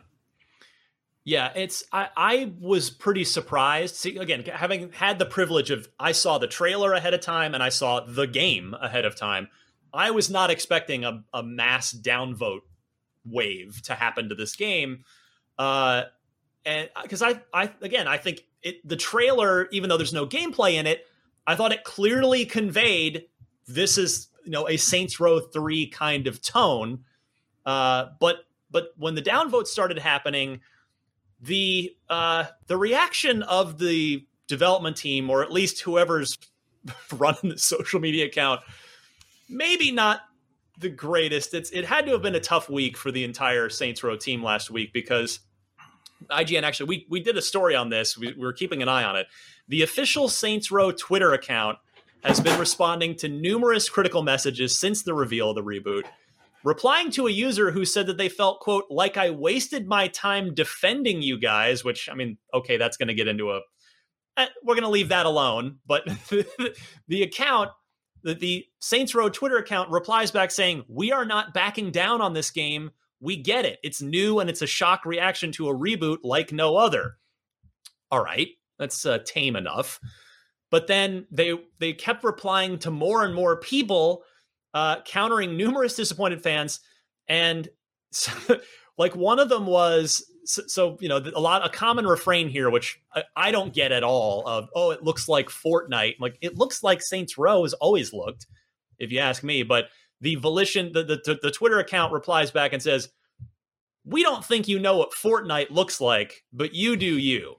Yeah. It's, I, I was pretty surprised. See, again, having had the privilege of, I saw the trailer ahead of time and I saw the game ahead of time. I was not expecting a, a mass downvote wave to happen to this game. Uh, and because I, I, again, I think it, the trailer, even though there's no gameplay in it, I thought it clearly conveyed this is, you know, a Saints Row three kind of tone. Uh, but, but when the downvote started happening, the, uh, the reaction of the development team, or at least whoever's running the social media account, maybe not the greatest. It's it had to have been a tough week for the entire Saints Row team last week, because I G N actually we we did a story on this. We, we were keeping an eye on it. The official Saints Row Twitter account has been responding to numerous critical messages since the reveal of the reboot, replying to a user who said that they felt, quote, like I wasted my time defending you guys, which, I mean, okay, that's going to get into a eh, we're going to leave that alone. But the account The, the Saints Row Twitter account replies back saying, we are not backing down on this game. We get it. It's new and it's a shock reaction to a reboot like no other. All right, that's uh, tame enough. But then they they kept replying to more and more people, uh, countering numerous disappointed fans. And so, like one of them was, so, so you know, a lot a common refrain here, which I, I don't get at all, of, oh, it looks like Fortnite. Like it looks like Saints Row has always looked, if you ask me. But the Volition, the, the, the Twitter account replies back and says, we don't think you know what Fortnite looks like, but you do you.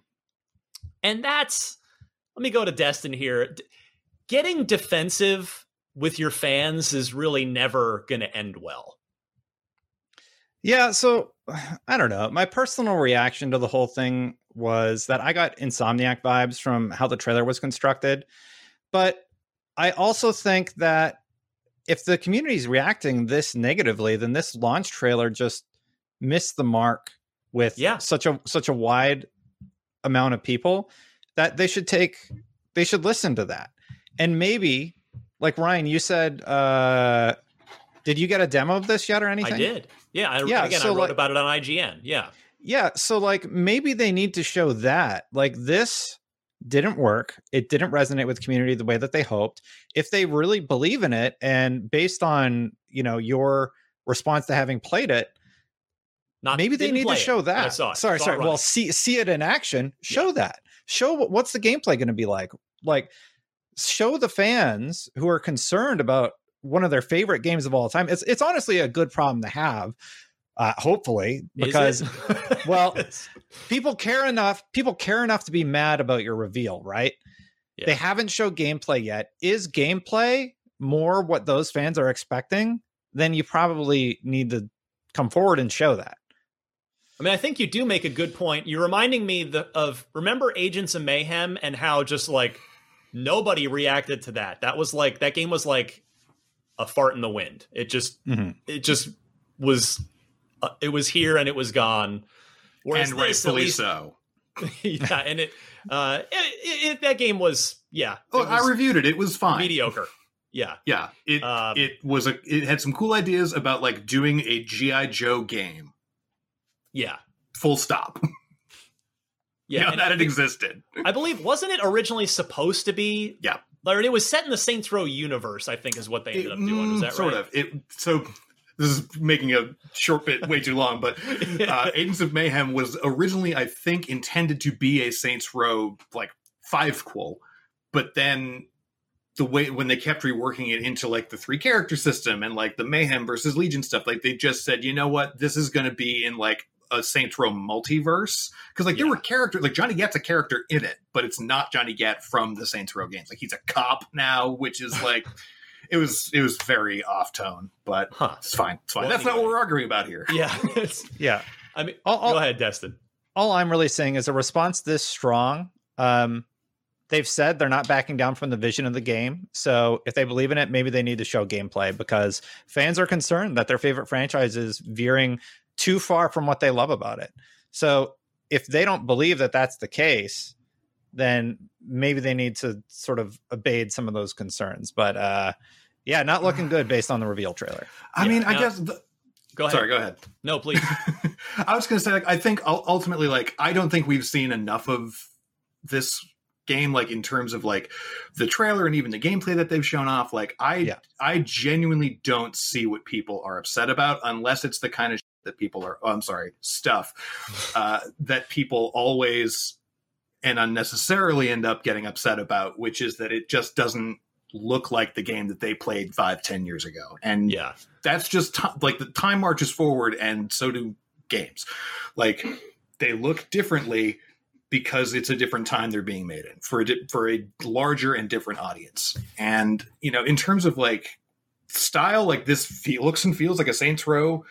And that's, let me go to Destin here. D- getting defensive with your fans is really never going to end well. Yeah, so I don't know. My personal reaction to the whole thing was that I got Insomniac vibes from how the trailer was constructed. But I also think that if the community is reacting this negatively, then this launch trailer just missed the mark with yeah. such a such a wide amount of people that they should take they should listen to that. And maybe, like Ryan, you said, uh, did you get a demo of this yet or anything? I did. Yeah, I, yeah. Again, So I wrote like, about it on I G N. Yeah. Yeah. So like maybe they need to show that like this didn't work. It didn't resonate with the community the way that they hoped. If they really believe in it, and based on, you know, your response to having played it, Not, maybe they need to show it, that. I saw it. Sorry, saw sorry. it Well, see see it in action. Show yeah. that. Show what's the gameplay going to be like. Like, show the fans who are concerned about one of their favorite games of all time. It's it's honestly a good problem to have. Uh, hopefully, because well, people care enough. People care enough to be mad about your reveal, right? Yeah. They haven't showed gameplay yet. Is gameplay more what those fans are expecting? Then you probably need to come forward and show that. I mean, I think you do make a good point. You're reminding me the, of, remember Agents of Mayhem and how just like nobody reacted to that. That was like, that game was like a fart in the wind. It just, mm-hmm. it just was, uh, it was here and it was gone. Whereas and this, rightfully least, so. Yeah. And it, uh, it, it, it, that game was, yeah. Oh, was I reviewed it. It was fine. Mediocre. Yeah. Yeah. It, um, it was a, it had some cool ideas about like doing a G I Joe game. Yeah. Full stop. Yeah, you know, that it it existed. I believe, wasn't it originally supposed to be? Yeah. Or it was set in the Saints Row universe, I think is what they ended It- up doing. Was that mm, sort right? of. It, so this is making a short bit way too long, but uh, Agents of Mayhem was originally, I think, intended to be a Saints Row like five-quel, but then the way when they kept reworking it into like the three character system and like the Mayhem versus Legion stuff, like they just said, you know what, this is going to be in like a Saints Row multiverse, because like there Yeah. were characters like Johnny Gat's a character in it, but it's not Johnny Gat from the Saints Row games. Like he's a cop now, which is like it was it was very off tone, but Huh. it's fine. It's fine. Well, That's not anyway. what we're arguing about here. Yeah. It's- Yeah. I mean, I'll- I'll- go ahead, Destin. All I'm really saying is a response this strong. Um, they've said they're not backing down from the vision of the game. So if they believe in it, maybe they need to show gameplay, because fans are concerned that their favorite franchise is veering too far from what they love about it. So if they don't believe that that's the case, then maybe they need to sort of abate some of those concerns. But uh, yeah, not looking good based on the reveal trailer. I Yeah, mean, I now- guess the, Go ahead. sorry, go ahead. No, please. I was going to say, like, I think ul- ultimately, like, I don't think we've seen enough of this game, like, in terms of like the trailer and even the gameplay that they've shown off. Like, I, Yeah. I genuinely don't see what people are upset about, unless it's the kind of shit that people are. Oh, I'm sorry, stuff uh, that people always and unnecessarily end up getting upset about, which is that it just doesn't look like the game that they played five, ten years ago, and Yeah. that's just t- like the time marches forward, and so do games. Like they look differently because it's a different time they're being made in for a di- for a larger and different audience. And you know, in terms of like style, like this feel, looks and feels like a Saints Row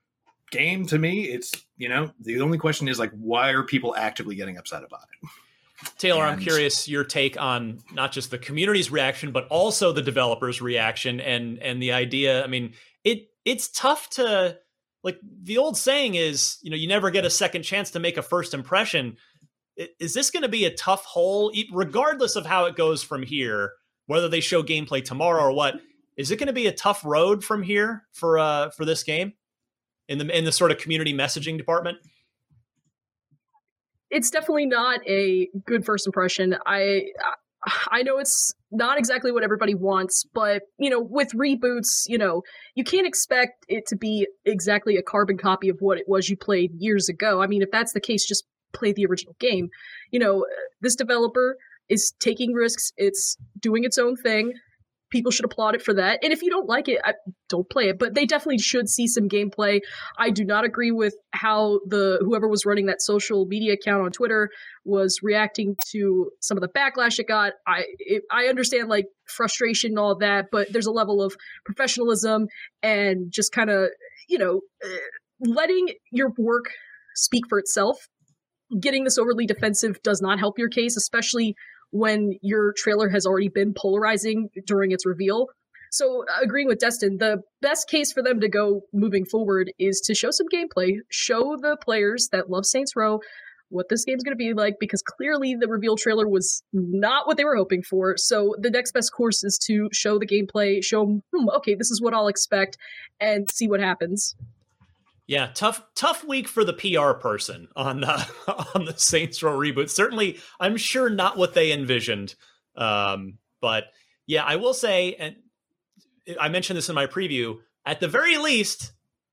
game to me. It's, you know, the only question is like, why are people actively getting upset about it? Taylor, I'm And- curious your take on not just the community's reaction, but also the developers' reaction and and the idea. I mean, it it's tough to, like, the old saying is, you know, you never get a second chance to make a first impression. I- Is this going to be a tough hole, E- regardless of how it goes from here, whether they show gameplay tomorrow or what? Is it going to be a tough road from here for uh for this game in the in the sort of community messaging department? It's definitely not a good first impression. I I know it's not exactly what everybody wants, but you know, with reboots, you know, you can't expect it to be exactly a carbon copy of what it was you played years ago. I mean, if that's the case, just play the original game. You know, this developer is taking risks. It's doing its own thing. People should applaud it for that. And if you don't like it, I, don't play it. But they definitely should see some gameplay. I do not agree with how the whoever was running that social media account on Twitter was reacting to some of the backlash it got. I it, I understand like frustration and all that, but there's a level of professionalism and just kind of, you know, uh, letting your work speak for itself. Getting this overly defensive does not help your case, especially when your trailer has already been polarizing during its reveal. So, agreeing with Destin, the best case for them to go moving forward is to show some gameplay, show the players that love Saints Row what this game's going to be like, because clearly the reveal trailer was not what they were hoping for. So, the next best course is to show the gameplay, show them, hmm, okay, this is what I'll expect, and see what happens. Yeah, tough tough week for the P R person on the on the Saints Row reboot. Certainly, I'm sure not what they envisioned. Um, but yeah, I will say, and I mentioned this in my preview, at the very least,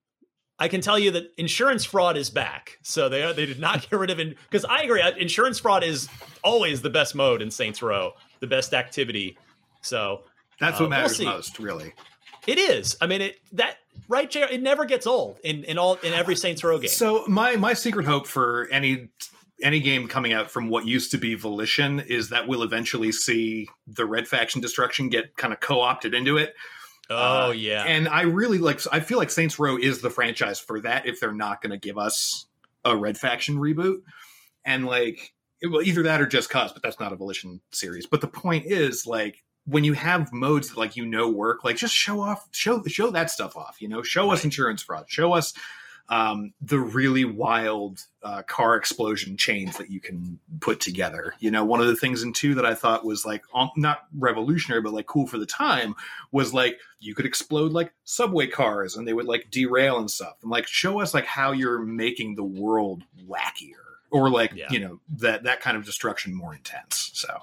I can tell you that insurance fraud is back. So they are, they did not get rid of it, because I agree, insurance fraud is always the best mode in Saints Row, the best activity. So That's uh, what matters we'll see. most, really. It is. I mean, it that right, J R, it never gets old in, in all in every Saints Row game. So my my secret hope for any any game coming out from what used to be Volition is that we'll eventually see the Red Faction destruction get kind of co-opted into it. Oh Uh, yeah, And I really like, I feel like Saints Row is the franchise for that if they're not going to give us a Red Faction reboot. And like, it, well, either that or Just Cause, but that's not a Volition series. But the point is, like, when you have modes that, like, you know, work, like, just show off, show, show that stuff off, you know, show us insurance fraud, show us um, the really wild uh, car explosion chains that you can put together. You know, one of the things in two that I thought was like, um, not revolutionary, but like cool for the time was like, you could explode like subway cars and they would like derail and stuff. And like, show us like how you're making the world wackier. or like, Yeah. you know, that, that kind of destruction more intense. So,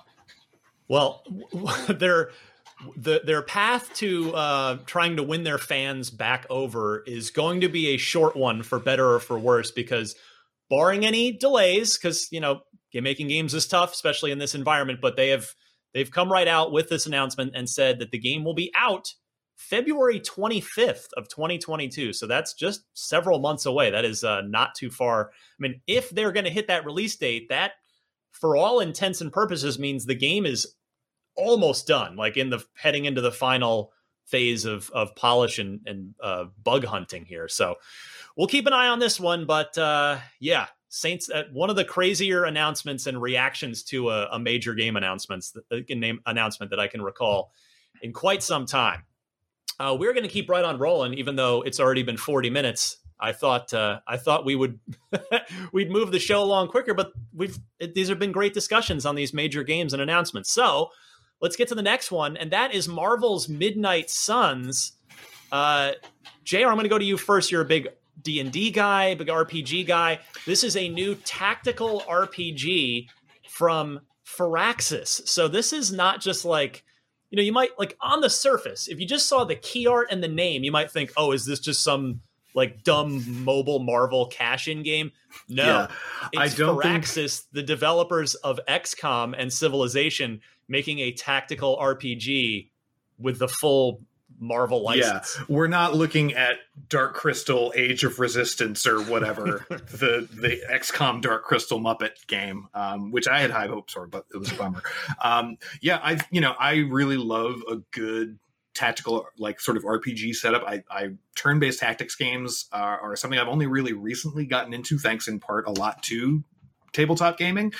well, their the their path to uh, trying to win their fans back over is going to be a short one, for better or for worse, because barring any delays, because, you know, game making games is tough, especially in this environment, but they have they've come right out with this announcement and said that the game will be out February twenty-fifth of twenty twenty-two. So that's just several months away. That is uh, not too far. I mean, if they're going to hit that release date, that for all intents and purposes means the game is almost done, like in the heading into the final phase of of polish and, and uh, bug hunting here. So we'll keep an eye on this one. But uh, yeah, Saints, uh, one of the crazier announcements and reactions to a, a major game announcements, the name announcement that I can recall in quite some time. Uh, we're going to keep right on rolling, even though it's already been forty minutes. I thought uh, I thought we would we'd move the show along quicker, but we've it, these have been great discussions on these major games and announcements. So let's get to the next one, and that is Marvel's Midnight Suns. Uh, J R, I'm going to go to you first. You're a big D and D guy, big R P G guy. This is a new tactical R P G from Firaxis. So this is not just like, you know, you might, like, on the surface, if you just saw the key art and the name, you might think, oh, is this just some like dumb mobile Marvel cash-in game? No, yeah, it's I don't Firaxis, think... the developers of X COM and Civilization, making a tactical R P G with the full Marvel license. Yeah, we're not looking at Dark Crystal Age of Resistance or whatever, the the X COM Dark Crystal Muppet game, um, which I had high hopes for, but it was a bummer. Um, yeah, I you know I really love a good tactical, like, sort of R P G setup. I, I turn-based tactics games are, are something I've only really recently gotten into, thanks in part a lot to tabletop gaming.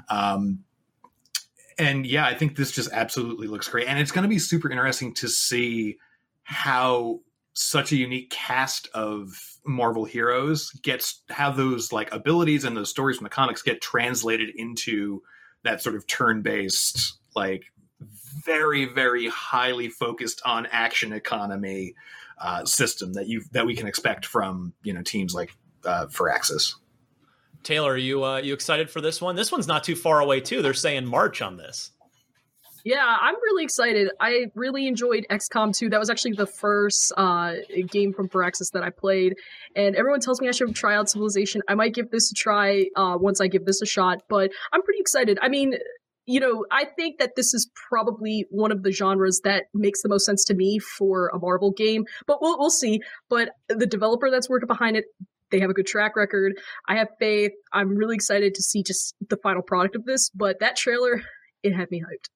Um, and yeah, I think this just absolutely looks great. And it's going to be super interesting to see how such a unique cast of Marvel heroes gets, how those like abilities and those stories from the comics get translated into that sort of turn-based, like, very, very highly focused on action economy uh, system that you that we can expect from, you know, teams like uh, Firaxis. Taylor, are you uh, you excited for this one? This one's not too far away too. They're saying March on this. Yeah, I'm really excited. I really enjoyed X COM two. That was actually the first uh, game from Firaxis that I played. And everyone tells me I should try out Civilization. I might give this a try uh, once I give this a shot. But I'm pretty excited. I mean, you know, I think that this is probably one of the genres that makes the most sense to me for a Marvel game. But we'll, we'll see. But the developer that's working behind it, they have a good track record. I have faith. I'm really excited to see just the final product of this. But that trailer, it had me hyped.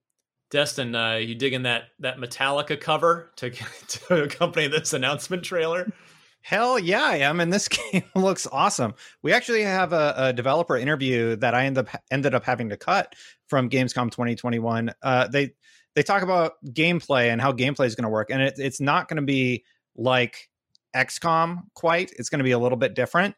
Destin, uh, you digging that that Metallica cover to to accompany this announcement trailer? Hell yeah, I am. And this game looks awesome. We actually have a, a developer interview that I ended up ended up having to cut from Gamescom twenty twenty-one. Uh, they they talk about gameplay and how gameplay is going to work, and it, it's not going to be like X COM quite. It's going to be a little bit different.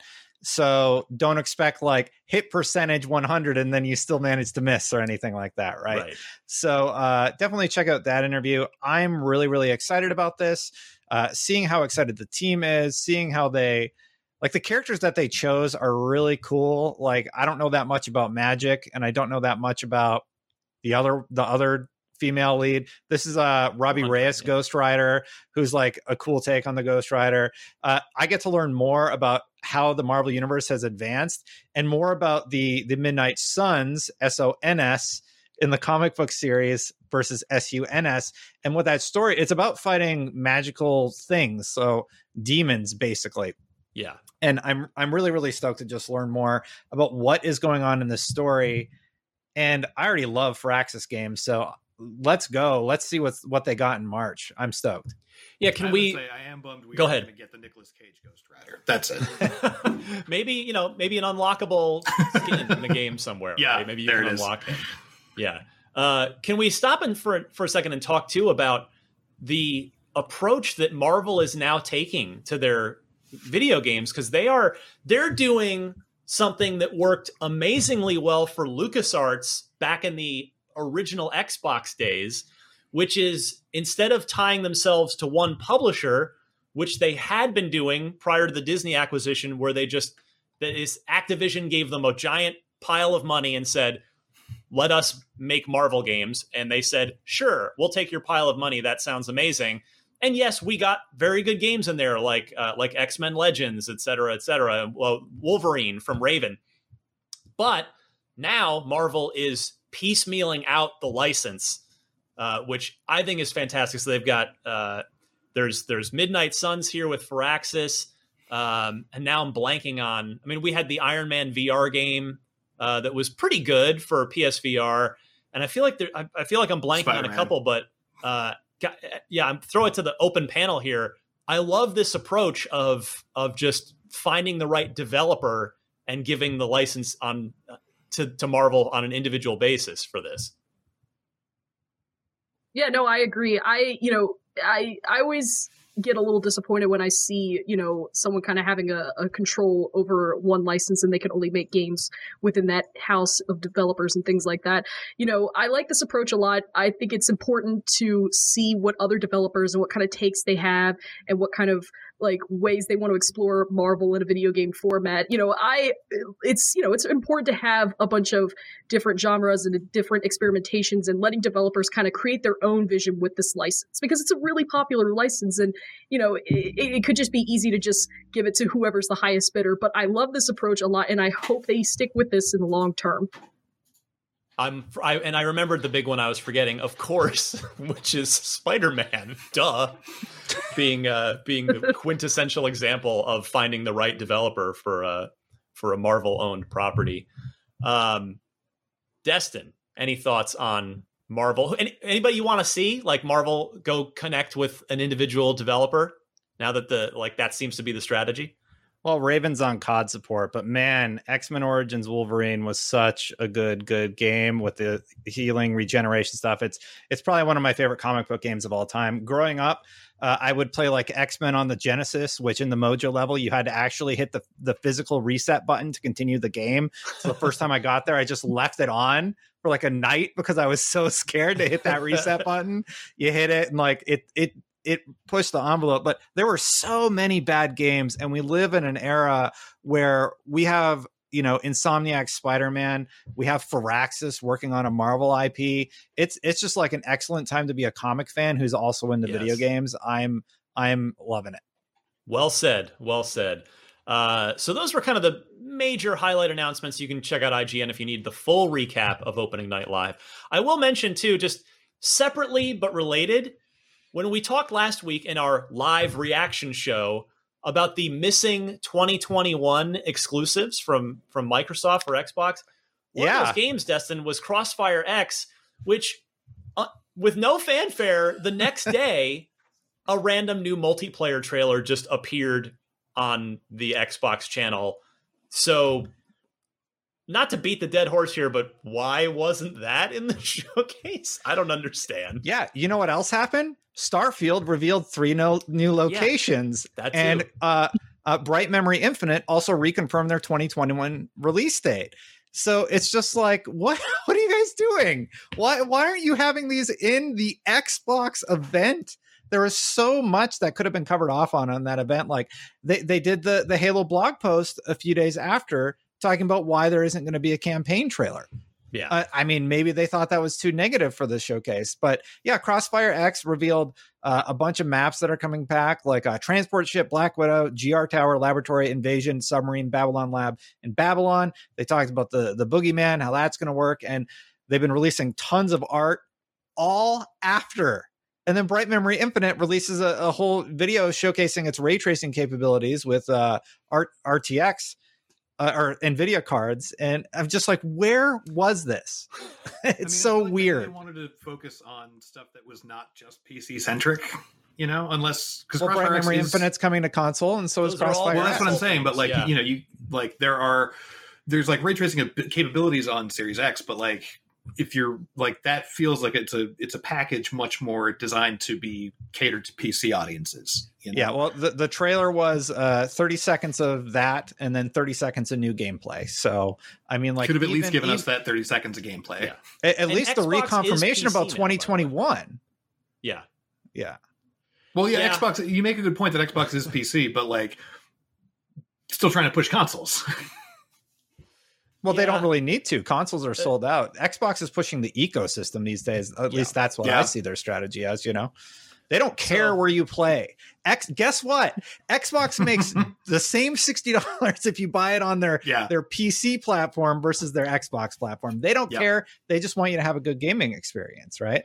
So don't expect like hit percentage one hundred and then you still manage to miss or anything like that, right? right. So uh, definitely check out that interview. I'm really, really excited about this. Uh, seeing how excited the team is, seeing how they, like, the characters that they chose are really cool. Like, I don't know that much about Magic, and I don't know that much about the other the other female lead. This is uh, Robbie Reyes, yeah. Ghost Rider, who's like a cool take on the Ghost Rider. Uh, I get to learn more about how the Marvel Universe has advanced and more about the the Midnight Suns, S O N S, in the comic book series versus S U N S. And with that story, it's about fighting magical things. So demons, basically. Yeah. And I'm I'm really, really stoked to just learn more about what is going on in this story. And I already love Firaxis games, so let's go. Let's see what's what they got in March. I'm stoked. Yeah, can I we? Say I am bummed we go are ahead. Going to get the Nicolas Cage Ghost Rider. That's it. maybe you know, maybe an unlockable skin in the game somewhere. Yeah, right? Maybe you there can it is. unlock him. Yeah. Uh, can we stop in for for a second and talk too about the approach that Marvel is now taking to their video games? Because they are they're doing something that worked amazingly well for LucasArts back in the original Xbox days, which is instead of tying themselves to one publisher, which they had been doing prior to the Disney acquisition, where they just that is Activision gave them a giant pile of money and said, let us make Marvel games. And they said, sure, we'll take your pile of money. That sounds amazing. And yes, we got very good games in there, like uh, like X-Men Legends, et cetera, et cetera. Well, Wolverine from Raven. But now Marvel is piecemealing out the license, uh, which I think is fantastic. So they've got uh, there's there's Midnight Suns here with Firaxis, um, and now I'm blanking on. I mean, we had the Iron Man V R game uh, that was pretty good for P S V R, and I feel like there, I, I feel like I'm blanking Spider-Man. on a couple, but. Uh, Yeah, I'm throw it to the open panel here. I love this approach of of just finding the right developer and giving the license on to, to Marvel on an individual basis for this. Yeah, no, I agree. I, you know, I I always get a little disappointed when I see, you know, someone kind of having a, a control over one license and they can only make games within that house of developers and things like that. You know, I like this approach a lot. I think it's important to see what other developers and what kind of takes they have and what kind of like ways they want to explore Marvel in a video game format. You know, I, it's, you know, it's important to have a bunch of different genres and different experimentations and letting developers kind of create their own vision with this license because it's a really popular license. And, you know, it, it could just be easy to just give it to whoever's the highest bidder. But I love this approach a lot and I hope they stick with this in the long term. I'm, I, and I remembered the big one I was forgetting, of course, which is Spider-Man. Duh, being uh, being the quintessential example of finding the right developer for a for a Marvel-owned property. Um, Destin, any thoughts on Marvel? Any, anybody you want to see, like Marvel, go connect with an individual developer now that the like that seems to be the strategy? Well, Raven's on C O D support, but man, X-Men Origins Wolverine was such a good, good game with the healing, regeneration stuff. It's it's probably one of my favorite comic book games of all time. Growing up, uh, I would play like X-Men on the Genesis, which in the Mojo level, you had to actually hit the, the physical reset button to continue the game. So the first time I got there, I just left it on for like a night because I was so scared to hit that reset button. You hit it and like it it it pushed the envelope, but there were so many bad games. And we live in an era where we have, you know, Insomniac Spider-Man, we have Firaxis working on a Marvel I P. It's, it's just like an excellent time to be a comic fan who's also into yes. video games. I'm, I'm loving it. Well said. Well said. Uh, so those were kind of the major highlight announcements. You can check out I G N if you need the full recap of Opening Night Live. I will mention too, just separately, but related, when we talked last week in our live reaction show about the missing twenty twenty-one exclusives from, from Microsoft or Xbox, one yeah. of those games, Destin, was Crossfire X, which, uh, with no fanfare, the next day, a random new multiplayer trailer just appeared on the Xbox channel. So, not to beat the dead horse here, but why wasn't that in the showcase? I don't understand. Yeah, you know what else happened? Starfield revealed three no, new locations. Yeah, that and too. uh, uh, Bright Memory Infinite also reconfirmed their twenty twenty-one release date. So it's just like, what? What are you guys doing? Why? Why aren't you having these in the Xbox event? There was so much that could have been covered off on on that event. Like they they did the the Halo blog post a few days after, talking about why there isn't going to be a campaign trailer. Yeah. Uh, I mean, maybe they thought that was too negative for the showcase, but yeah, Crossfire X revealed uh, a bunch of maps that are coming back, like a transport ship, Black Widow, G R Tower, Laboratory, Invasion, Submarine, Babylon Lab, and Babylon. They talked about the, the Boogeyman, how that's going to work. And they've been releasing tons of art all after. And then Bright Memory Infinite releases a, a whole video showcasing its ray tracing capabilities with uh, Art, R T X. Uh, or NVIDIA cards, and I'm just like, where was this? It's I mean, so I feel like weird. They wanted to focus on stuff that was not just P C centric, you know, unless because well, Bright Memory is, Infinite's coming to console, and so is Crossfire. Well, that's what I'm saying. But like, yeah. you know, you like there are there's like ray tracing capabilities on Series X, but like if you're like that feels like it's a it's a package much more designed to be catered to P C audiences. You know? Yeah, well, the, the trailer was uh, thirty seconds of that, and then thirty seconds of new gameplay. So, I mean, like, could have at even, least given even, us that thirty seconds of gameplay. Yeah. At, at And least the Xbox reconfirmation about now, twenty twenty-one. Yeah, yeah. Well, yeah, yeah, Xbox. You make a good point that Xbox is P C, but like still trying to push consoles. Well, Yeah. they don't really need to. Consoles are sold out. Xbox is pushing the ecosystem these days. At Yeah. least that's what Yeah. I see their strategy as, you know. They don't care So- where you play. X guess what? Xbox makes the same sixty dollars if you buy it on their Yeah. their P C platform versus their Xbox platform. They don't Yep. care. They just want you to have a good gaming experience, right?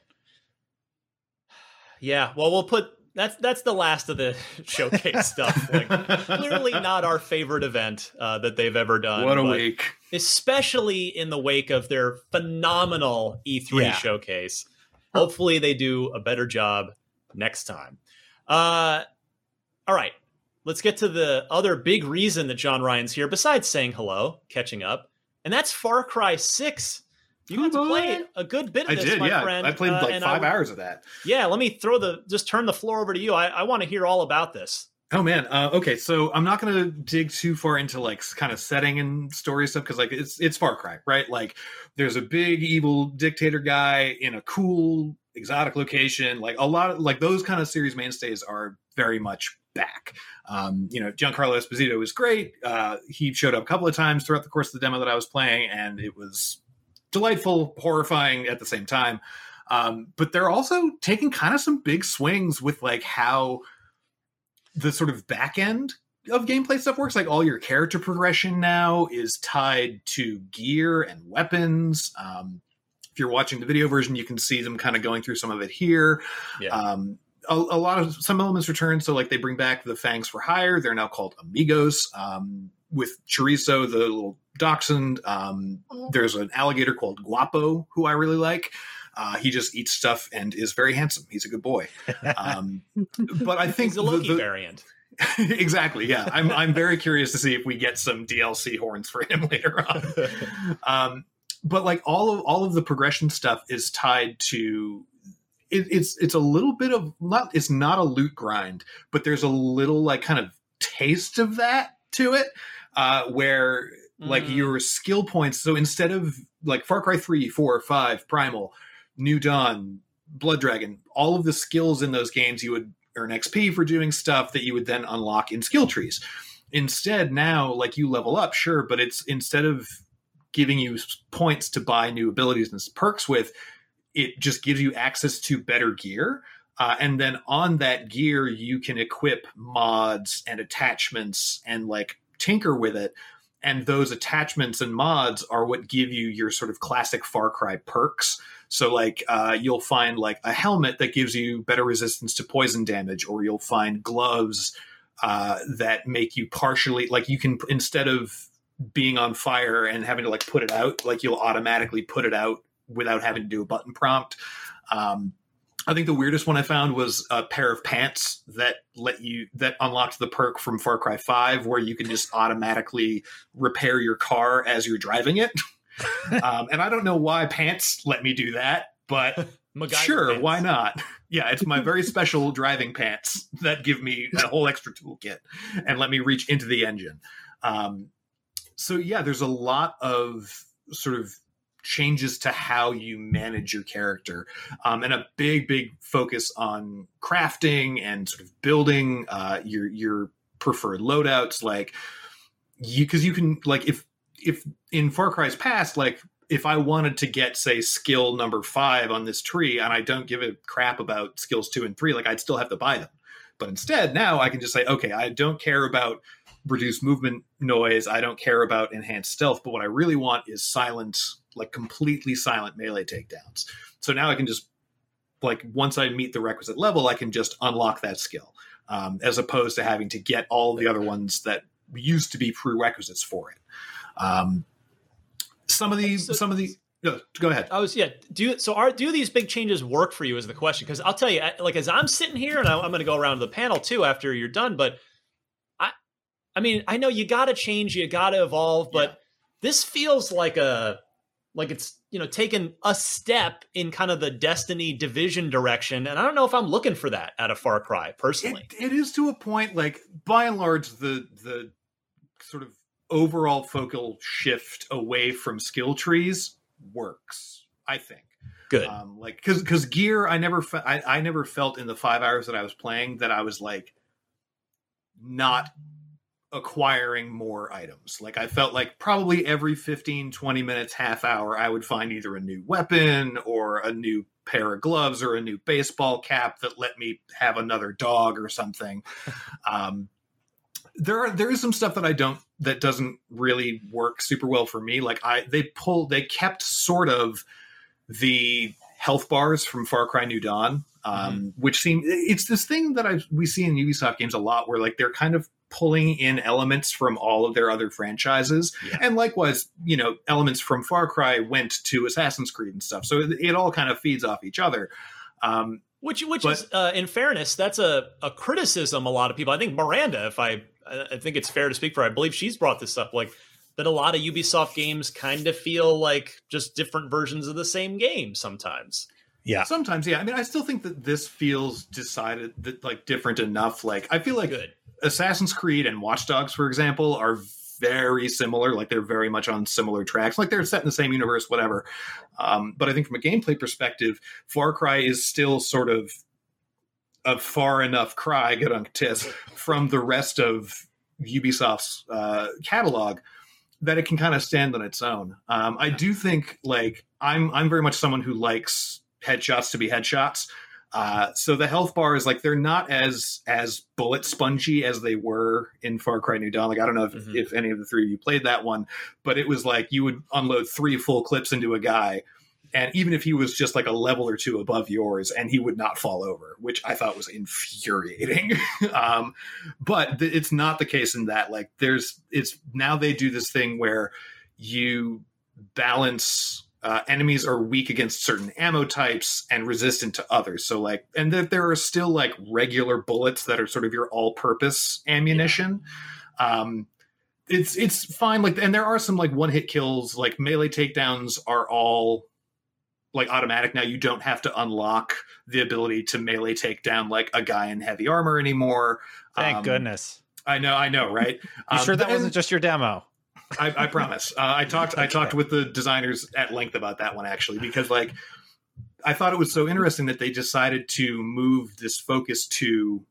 Yeah, well, we'll put that's that's the last of the showcase stuff. Like, clearly not our favorite event uh, that they've ever done. What a but week. especially in the wake of their phenomenal E three Yeah. showcase. Hopefully, they do a better job next time. Uh, all right, let's get to the other big reason that John Ryan's here, besides saying hello, catching up, and that's Far Cry six. You got to play a good bit of I this, did, my yeah. friend. I played uh, like and five I- hours of that. Yeah, let me throw the just turn the floor over to you. I, I want to hear all about this. Oh man. Uh, okay, so I'm not gonna dig too far into like kind of setting and story stuff because like it's it's Far Cry, right? Like there's a big evil dictator guy in a cool exotic location. Like a lot of like those kind of series mainstays are very much back. Um, you know, Giancarlo Esposito is great. Uh, he showed up a couple of times throughout the course of the demo that I was playing, and it was delightful, horrifying at the same time. Um, but they're also taking kind of some big swings with like how the sort of back end of gameplay stuff works. Like all your character progression now is tied to gear and weapons. Um, if you're watching the video version, you can see them kind of going through some of it here. Yeah. Um, a, a lot of some elements return. So like they bring back the Fangs for Hire. They're now called Amigos. Um, with Chorizo, the little dachshund. Um, there's an alligator called Guapo, who I really like. Uh, he just eats stuff and is very handsome. He's a good boy. Um, but I think He's a Loki the, the, variant. exactly. Yeah. I'm, I'm very curious to see if we get some D L C horns for him later on. Um, but like all of, all of the progression stuff is tied to it, it's, it's a little bit of not, it's not a loot grind, but there's a little like kind of taste of that to it. Uh, where like Mm. your skill points. So instead of like Far Cry three, four, five, Primal, New Dawn, Blood Dragon, all of the skills in those games, you would earn X P for doing stuff that you would then unlock in skill trees. Instead, now, like you level up, sure, but it's instead of giving you points to buy new abilities and perks with, it just gives you access to better gear. Uh, and then on that gear, you can equip mods and attachments and like tinker with it. And those attachments and mods are what give you your sort of classic Far Cry perks. So like uh, you'll find like a helmet that gives you better resistance to poison damage, or you'll find gloves uh, that make you partially like you can, instead of being on fire and having to like put it out, like you'll automatically put it out without having to do a button prompt. Um, I think the weirdest one I found was a pair of pants that let you that unlocked the perk from Far Cry five, where you can just automatically repair your car as you're driving it. um, and I don't know why pants let me do that, but MacGyver sure, pants. why not? Yeah, it's my very special driving pants that give me a whole extra toolkit and let me reach into the engine. Um, so yeah, there's a lot of sort of changes to how you manage your character, um, and a big, big focus on crafting and sort of building uh, your your preferred loadouts. Like you, because you can like if if in Far Cry's past, like if I wanted to get say skill number five on this tree, and I don't give a crap about skills two and three, like I'd still have to buy them. But instead, now I can just say, okay, I don't care about reduced movement noise. I don't care about enhanced stealth. But what I really want is silent, like completely silent melee takedowns. So now I can just, like, once I meet the requisite level, I can just unlock that skill, um, as opposed to having to get all the other ones that used to be prerequisites for it. Um, some of the, So- some of the, no, go ahead. I was yeah. Do you, so? Are do these big changes work for you? Is the question? Because I'll tell you, I- like as I'm sitting here, and I, I'm going to go around to the panel too after you're done. But I, I mean, I know you got to change, you got to evolve, but Yeah. this feels like a, like it's you know taken a step in kind of the Destiny Division direction, and I don't know if I'm looking for that out of Far Cry personally. It, it is to a point, like by and large, the the sort of overall focal shift away from skill trees works, I think. Good. Um, like because because gear, I never fe- I, I never felt in the five hours that I was playing that I was like not acquiring more items. Like I felt like probably every fifteen, twenty minutes, half hour, I would find either a new weapon or a new pair of gloves or a new baseball cap that let me have another dog or something. um, there are, there is some stuff that I don't, that doesn't really work super well for me. Like I, they pulled, they kept sort of the health bars from Far Cry New Dawn, um, mm-hmm. which seem, it's this thing that I, we see in Ubisoft games a lot where like, they're kind of pulling in elements from all of their other franchises. Yeah. And likewise, you know, elements from Far Cry went to Assassin's Creed and stuff. So it, it all kind of feeds off each other. Um, which, which but, is, uh, in fairness, that's a, a criticism a lot of people, I think Miranda, if I, I think it's fair to speak for her, I believe she's brought this up, like that a lot of Ubisoft games kind of feel like just different versions of the same game sometimes. Yeah. Sometimes, yeah. I mean, I still think that this feels decided that like different enough. Like I feel like Good. Assassin's Creed and Watch Dogs, for example, are very similar. Like they're very much on similar tracks. Like they're set in the same universe, whatever. Um, but I think from a gameplay perspective, Far Cry is still sort of a far enough cry, get on tis, from the rest of Ubisoft's uh, catalog that it can kind of stand on its own. Um, I do think like I'm I'm very much someone who likes headshots to be headshots. Uh, so the health bars, like they're not as as bullet spongy as they were in Far Cry New Dawn. Like I don't know if, mm-hmm. if any of the three of you played that one, but it was like you would unload three full clips into a guy, and even if he was just like a level or two above yours, and he would not fall over, which I thought was infuriating. um, but th- it's not the case in that. Like there's, it's now they do this thing where you balance. Uh, enemies are weak against certain ammo types and resistant to others. So like, and that there are still like regular bullets that are sort of your all-purpose ammunition. Um, it's it's fine. Like, and there are some like one-hit kills. Like melee takedowns are all like automatic now. You don't have to unlock the ability to melee take down like a guy in heavy armor anymore. Thank um, goodness. I know, I know, right? You um, sure that and, wasn't just your demo? I, I promise. Uh, I talked. Okay. I talked with the designers at length about that one actually, because like I thought it was so interesting that they decided to move this focus to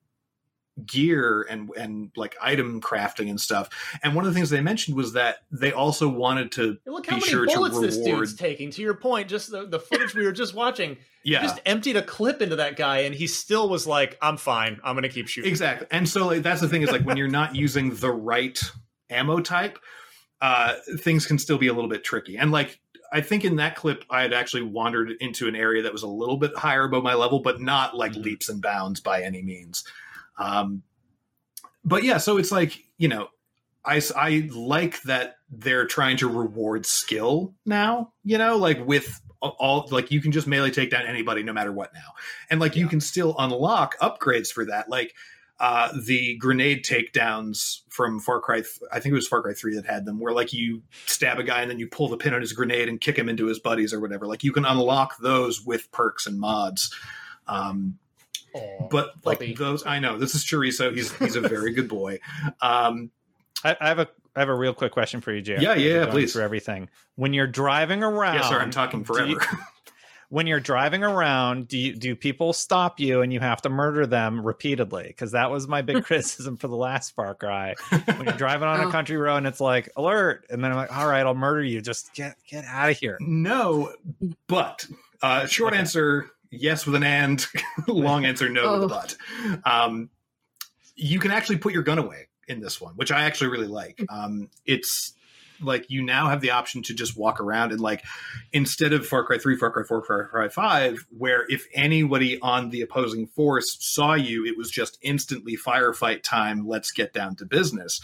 gear and and like item crafting and stuff. And one of the things they mentioned was that they also wanted to Look be how many sure bullets to this reward. dude's taking. To your point, just the, the footage we were just watching. Yeah, just emptied a clip into that guy, and he still was like, "I'm fine. I'm going to keep shooting." Exactly. And so like, that's the thing is like when you're not using the right ammo type. Uh, things can still be a little bit tricky. And like, I think in that clip, I had actually wandered into an area that was a little bit higher above my level, but not like mm-hmm. leaps and bounds by any means. Um, but yeah, so it's like, you know, I, I like that they're trying to reward skill now, you know, like with all, like you can just melee take down anybody no matter what now. And like, yeah. you can still unlock upgrades for that. Like, Uh, the grenade takedowns from Far Cry, th- I think it was Far Cry three that had them, where like you stab a guy and then you pull the pin on his grenade and kick him into his buddies or whatever. Like you can unlock those with perks and mods. Um, Aww, but like puppy. those, I know this is Chorizo. He's he's a very good boy. Um, I, I have a I have a real quick question for you, Jay. Yeah, yeah, please. For everything, when you're driving around, yes, sir. I'm talking forever. You, when you're driving around, do you, do people stop you and you have to murder them repeatedly? Because that was my big criticism for the last Far Cry. When you're driving on oh. a country road and it's like, alert. And then I'm like, all right, I'll murder you. Just get get out of here. No, but uh, short okay. answer, yes with an and. Long answer, no oh. with a but. Um, you can actually put your gun away in this one, which I actually really like. Um, it's... like you now have the option to just walk around and like instead of Far Cry three, Far Cry four, Far Cry five, where if anybody on the opposing force saw you, it was just instantly firefight time. Let's get down to business.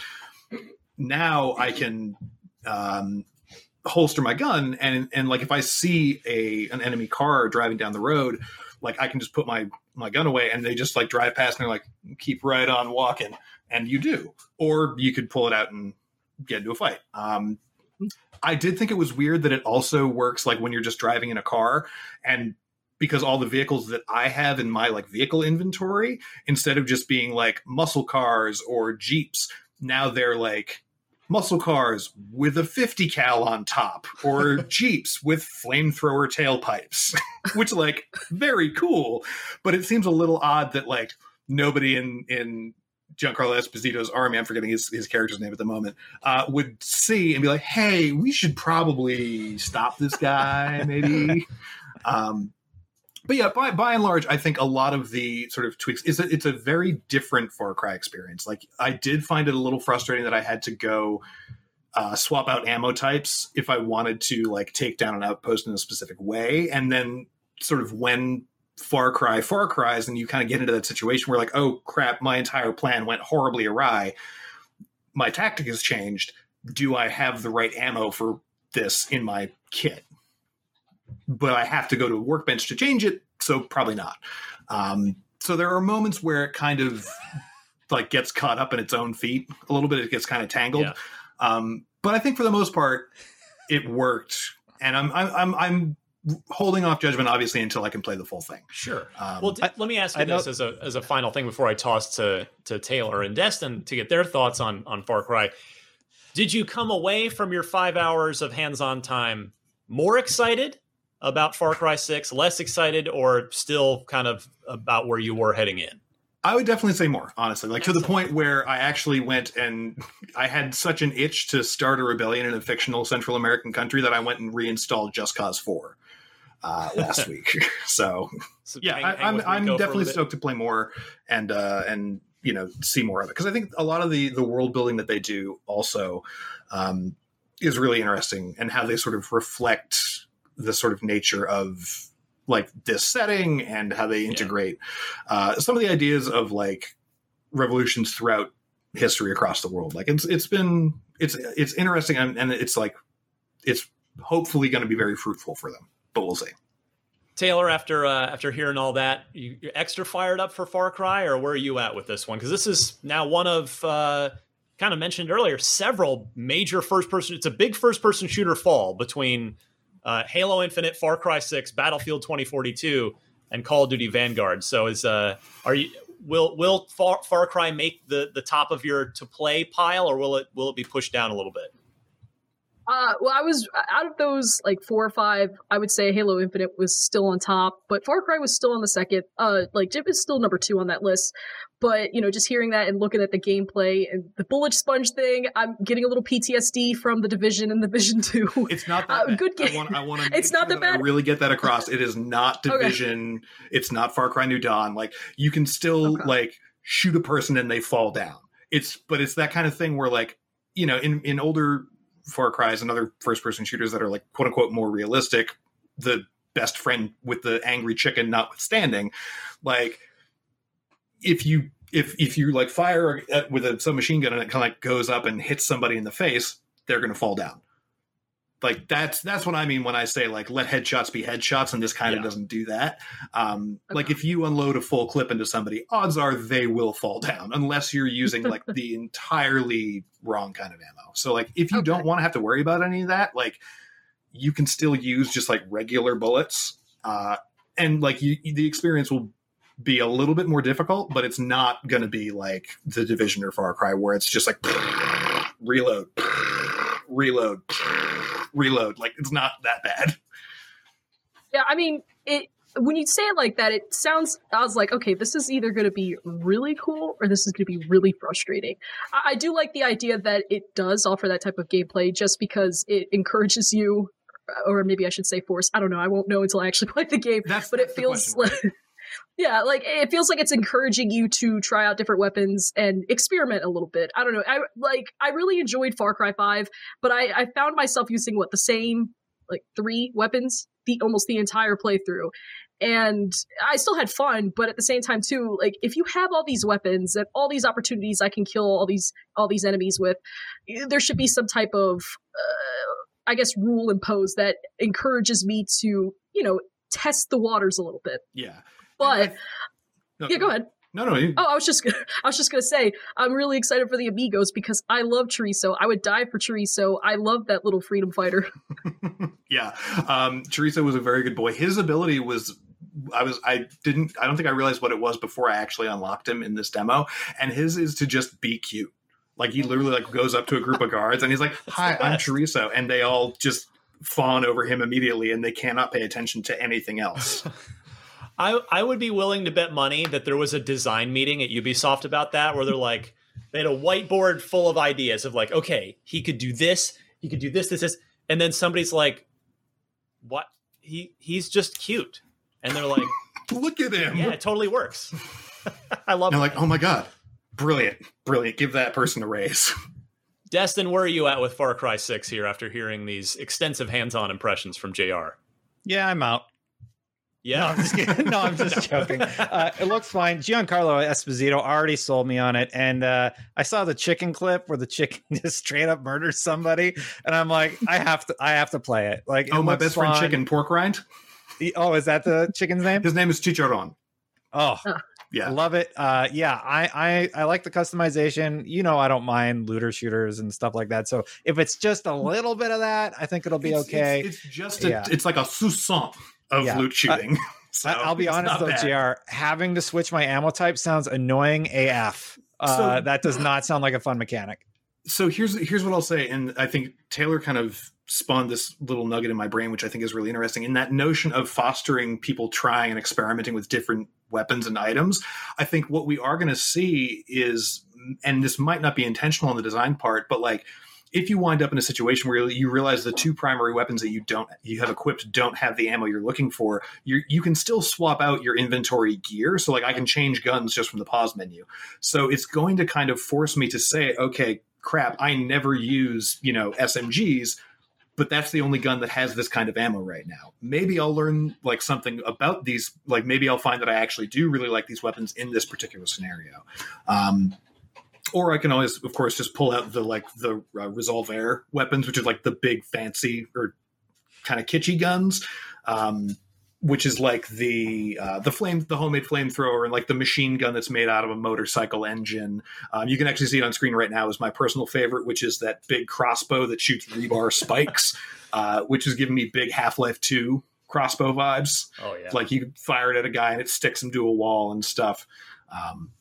Now I can um, holster my gun and and like if I see a an enemy car driving down the road, like I can just put my my gun away and they just like drive past and they're like, keep right on walking, and you do. Or you could pull it out and get into a fight. Um, I did think it was weird that it also works like when you're just driving in a car, and because all the vehicles that I have in my like vehicle inventory, instead of just being like muscle cars or Jeeps, now they're like muscle cars with a fifty cal on top or Jeeps with flamethrower tailpipes, which like very cool. But it seems a little odd that like nobody in, in Giancarlo Esposito's army, I'm forgetting his, his character's name at the moment, uh, would see and be like, hey, we should probably stop this guy, maybe. um, but yeah, by, by and large, I think a lot of the sort of tweaks, is a, it's a very different Far Cry experience. Like, I did find it a little frustrating that I had to go uh, swap out ammo types if I wanted to, like, take down an outpost in a specific way. And then sort of when Far Cry, Far Cries, and you kind of get into that situation where like, oh crap, my entire plan went horribly awry. My tactic has changed. Do I have the right ammo for this in my kit? But I have to go to a workbench to change it, so probably not. Um, so there are moments where it kind of like gets caught up in its own feet a little bit. It gets kind of tangled. Yeah. Um, but I think for the most part, it worked. And I'm, I'm, I'm, I'm holding off judgment, obviously, until I can play the full thing. Sure. Um, well, d- I, let me ask you I this know- as a as a final thing before I toss to to Taylor and Destin to get their thoughts on on Far Cry. Did you come away from your five hours of hands-on time more excited about Far Cry six, less excited, or still kind of about where you were heading in? I would definitely say more, honestly, like Excellent. to the point where I actually went and I had such an itch to start a rebellion in a fictional Central American country that I went and reinstalled Just Cause four uh, last week. So, So yeah, hang- I, hang I'm with I'm Rico for a definitely bit. stoked to play more and uh, and you know see more of it, because I think a lot of the the world building that they do also um, is really interesting, and how they sort of reflect the sort of nature of like this setting and how they integrate uh, some of the ideas of like revolutions throughout history across the world. Like it's it's been it's it's interesting, and, and it's like it's hopefully going to be very fruitful for them, but we'll see. Taylor, after uh, after hearing all that, you, you're extra fired up for Far Cry, or where are you at with this one? Because this is now one of uh, kind of mentioned earlier, several major first person. It's a big first person shooter fall between uh, Halo Infinite, Far Cry six, Battlefield twenty forty-two, and Call of Duty Vanguard. So is uh, are you will will Far, Far Cry make the the top of your to play pile, or will it will it be pushed down a little bit? Uh, well, I was out of those like four or five. I would say Halo Infinite was still on top, but Far Cry was still on the second. Uh, like Jip is still number two on that list. But you know, just hearing that and looking at the gameplay and the bullet sponge thing, I'm getting a little P T S D from the Division and the Division Two. It's not that Uh, bad. good game. I want, I want to. It's not that bad. I really get that across. It is not Okay. Division. It's not Far Cry New Dawn. Like you can still Okay. like shoot a person and they fall down. It's but it's that kind of thing where like you know in in older Far Cry's and other first person shooters that are like quote unquote more realistic, the best friend with the angry chicken notwithstanding, like if you if if you like fire at, with a submachine gun and it kind of like goes up and hits somebody in the face, they're going to fall down. Like that's that's what I mean when I say like let headshots be headshots, and this kind Yeah. of doesn't do that. Um, Okay. Like if you unload a full clip into somebody, odds are they will fall down unless you're using like the entirely wrong kind of ammo. So like if you Okay. don't want to have to worry about any of that, like you can still use just like regular bullets, uh, and like you, the experience will be a little bit more difficult, but it's not going to be like the Division or Far Cry where it's just like reload, reload, reload. Like it's not that bad. Yeah, I mean, it. When you say it like that, it sounds. I was like, okay, this is either going to be really cool or this is going to be really frustrating. I, I do like the idea that it does offer that type of gameplay, just because it encourages you, or maybe I should say force. I don't know. I won't know until I actually play the game. That's but that's it the feels question, like. Yeah, like it feels like it's encouraging you to try out different weapons and experiment a little bit. I don't know. I like I really enjoyed Far Cry five, but I, I found myself using what the same like three weapons the almost the entire playthrough. And I still had fun, but at the same time too, like if you have all these weapons and all these opportunities I can kill all these all these enemies with, there should be some type of uh, I guess rule imposed that encourages me to, you know, test the waters a little bit. Yeah. But No, yeah, go ahead. No, no. You, Oh, I was just gonna, I was just gonna say I'm really excited for the Amigos because I love Chorizo. I would die for Chorizo. I love that little freedom fighter. yeah. Um, Chorizo was a very good boy. His ability was, I was, I didn't, I don't think I realized what it was before I actually unlocked him in this demo. And his is to just be cute. Like he literally like goes up to a group of guards and he's like, "Hi, I'm Chorizo," and they all just fawn over him immediately, and they cannot pay attention to anything else. I, I would be willing to bet money that there was a design meeting at Ubisoft about that, where they're like, they had a whiteboard full of ideas of like, okay, he could do this, he could do this, this, this. And then somebody's like, what? He He's just cute. And they're like, look at him. Yeah, it totally works. I love it. They're like, oh my God, brilliant, brilliant. Give that person a raise. Destin, where are you at with Far Cry six here after hearing these extensive hands-on impressions from J R? Yeah, I'm out. Yeah. No, I'm just kidding. No, I'm just joking. Uh, it looks fine. Giancarlo Esposito already sold me on it. And uh, I saw the chicken clip where the chicken just straight up murders somebody. And I'm like, I have to, I have to play it. Like, it oh, my looks best fun. friend Chicken Pork Rind. Oh, is that the chicken's name? His name is Chicharron. Oh, yeah. I love it. Uh, yeah, I, I, I like the customization. You know, I don't mind looter shooters and stuff like that. So if it's just a little bit of that, I think it'll be it's, okay. It's, it's just, a, yeah. it's like a soupçon of yeah. loot shooting. Uh, so I'll be honest though, bad. J R, having to switch my ammo type sounds annoying A F. Uh, So- that does not sound like a fun mechanic. So here's here's what I'll say, and I think Taylor kind of spawned this little nugget in my brain, which I think is really interesting. In that notion of fostering people trying and experimenting with different weapons and items, I think what we are going to see is, and this might not be intentional on the design part, but like if you wind up in a situation where you realize the two primary weapons that you don't you have equipped don't have the ammo you're looking for, you you can still swap out your inventory gear. So like I can change guns just from the pause menu. So it's going to kind of force me to say, okay, crap, I never use, you know, S M Gs, but that's the only gun that has this kind of ammo right now. Maybe I'll learn like something about these. Like maybe I'll find that I actually do really like these weapons in this particular scenario. Um, Or I can always, of course, just pull out the like the uh, Resolver weapons, which are like the big fancy or kind of kitschy guns, um, which is like the uh, the flame, the homemade flamethrower, and like the machine gun that's made out of a motorcycle engine. Um, you can actually see it on screen right now. Is my personal favorite, which is that big crossbow that shoots rebar spikes, uh, which is giving me big Half-Life two crossbow vibes. Oh yeah, like you fire it at a guy and it sticks him to a wall and stuff. Um,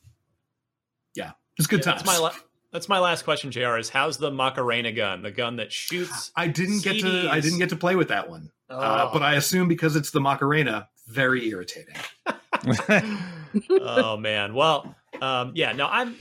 yeah. It's good yeah, times. That's my, la- that's my last question, J R, is how's the Macarena gun, the gun that shoots I didn't get C Ds? to I didn't get to play with that one. Oh. Uh, but I assume because it's the Macarena, very irritating. Oh man. Well, um, yeah, no, I'm,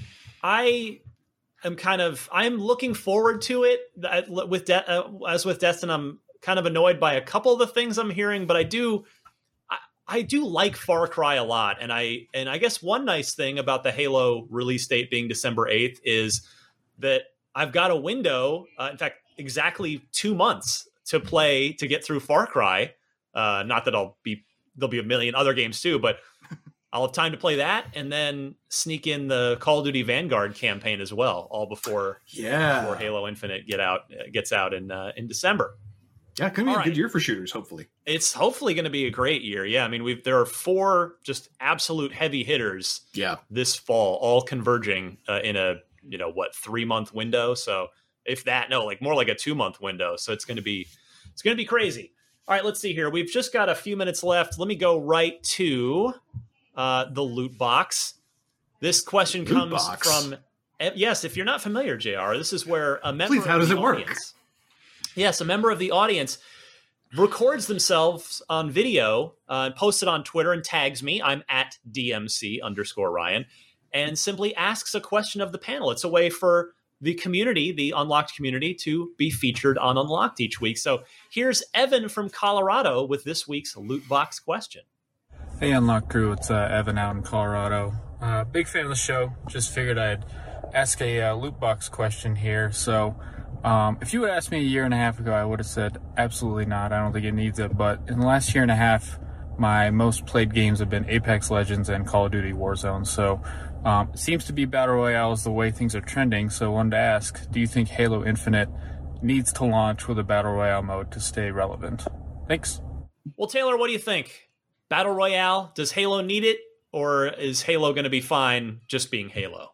I am kind of, I'm looking forward to it. I, with De- uh, as with Destin, I'm kind of annoyed by a couple of the things I'm hearing, but I do, I, I do like Far Cry a lot. And I, and I guess one nice thing about the Halo release date being December eighth is that I've got a window, uh, in fact, exactly two months to play to get through Far Cry. Uh, not that I'll be, there'll be a million other games too, but I'll have time to play that and then sneak in the Call of Duty Vanguard campaign as well, all before Yeah. before Halo Infinite get out uh, gets out in uh, in December. Yeah, it could be All a right. good year for shooters, hopefully. It's hopefully going to be a great year. Yeah, I mean, we've there are four just absolute heavy hitters Yeah. this fall, all converging uh, in a you know what three month window. So if that, no, like more like a two month window. So it's going to be it's going to be crazy. All right, let's see here. We've just got a few minutes left. Let me go right to uh, the loot box. This question Loot comes box? from eh, yes. If you're not familiar, J R, this is where a member Please, how of does the it work? audience, yes, a member of the audience records themselves on video uh, and posts it on Twitter and tags me. I'm at D M C underscore Ryan and simply asks a question of the panel. It's a way for the community, the Unlocked community, to be featured on Unlocked each week. So here's Evan from Colorado with this week's loot box question. Hey, Unlocked crew, it's uh, Evan out in Colorado. Uh, big fan of the show. Just figured I'd ask a uh, loot box question here. So, um, if you would ask me a year and a half ago, I would have said absolutely not. I don't think it needs it. But in the last year and a half, my most played games have been Apex Legends and Call of Duty Warzone. So, um, it seems to be Battle Royale is the way things are trending. So, I wanted to ask, do you think Halo Infinite needs to launch with a Battle Royale mode to stay relevant? Thanks. Well, Taylor, what do you think? Battle Royale, does Halo need it? Or is Halo going to be fine just being Halo?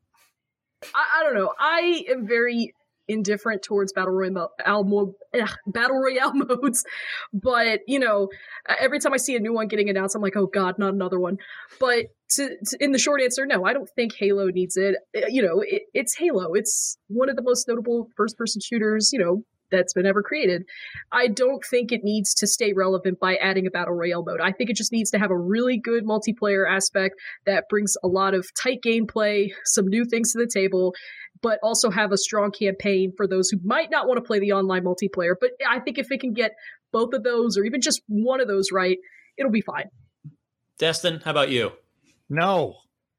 I, I don't know. I am very indifferent towards battle royale mo- ugh, battle royale modes, but you know, every time I see a new one getting announced, I'm like, oh god, not another one. But to, to, in the short answer, no, I don't think Halo needs it. You know, it, it's Halo. It's one of the most notable first-person shooters, you know, that's been ever created. I don't think it needs to stay relevant by adding a battle royale mode. I think it just needs to have a really good multiplayer aspect that brings a lot of tight gameplay, some new things to the table, but also have a strong campaign for those who might not want to play the online multiplayer. But I think if it can get both of those or even just one of those right, it'll be fine. Destin, how about you? No.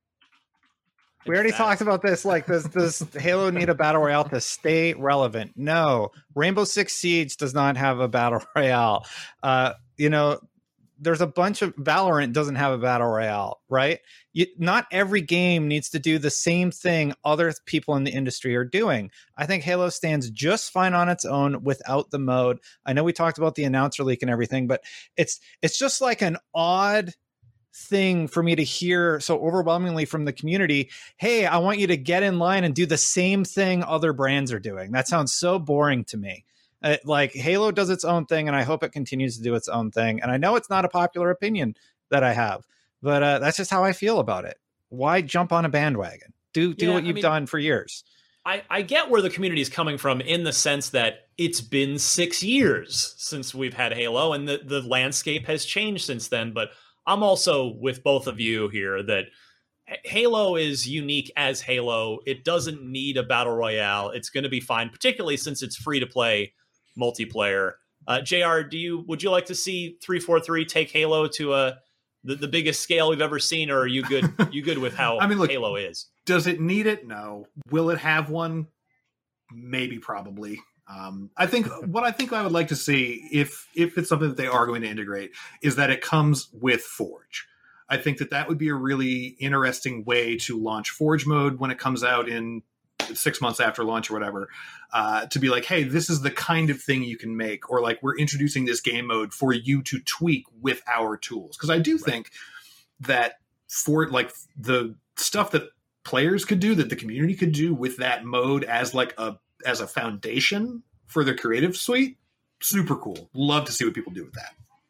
We already talked about this. Like, does does Halo need a battle royale to stay relevant? No. Rainbow Six Siege does not have a battle royale. Uh, you know, there's a bunch of Valorant doesn't have a battle royale, right? You, not every game needs to do the same thing other people in the industry are doing. I think Halo stands just fine on its own without the mode. I know we talked about the announcer leak and everything, but it's it's just like an odd thing for me to hear so overwhelmingly from the community. Hey, I want you to get in line and do the same thing other brands are doing. That sounds so boring to me. Uh, like, Halo does its own thing, and I hope it continues to do its own thing. And I know it's not a popular opinion that I have, but uh, that's just how I feel about it. Why jump on a bandwagon? Do do Yeah, what you've I mean, done for years. I, I get where the community is coming from in the sense that it's been six years since we've had Halo, and the, the landscape has changed since then. But I'm also with both of you here that Halo is unique as Halo. It doesn't need a battle royale. It's going to be fine, particularly since it's free to play multiplayer. Uh, J R, do you would you like to see three forty-three take Halo to a the, the biggest scale we've ever seen, or are you good you good with how I mean, look, Halo is? Does it need it? No. Will it have one? Maybe, probably. Um, I think what I think I would like to see, if if it's something that they are going to integrate, is that it comes with Forge. I think that that would be a really interesting way to launch Forge mode when it comes out in six months after launch or whatever, uh, to be like, hey, this is the kind of thing you can make, or like, we're introducing this game mode for you to tweak with our tools. Because I do right. think that for like the stuff that players could do, that the community could do with that mode as like a as a foundation for their creative suite, super cool. Love to see what people do with that.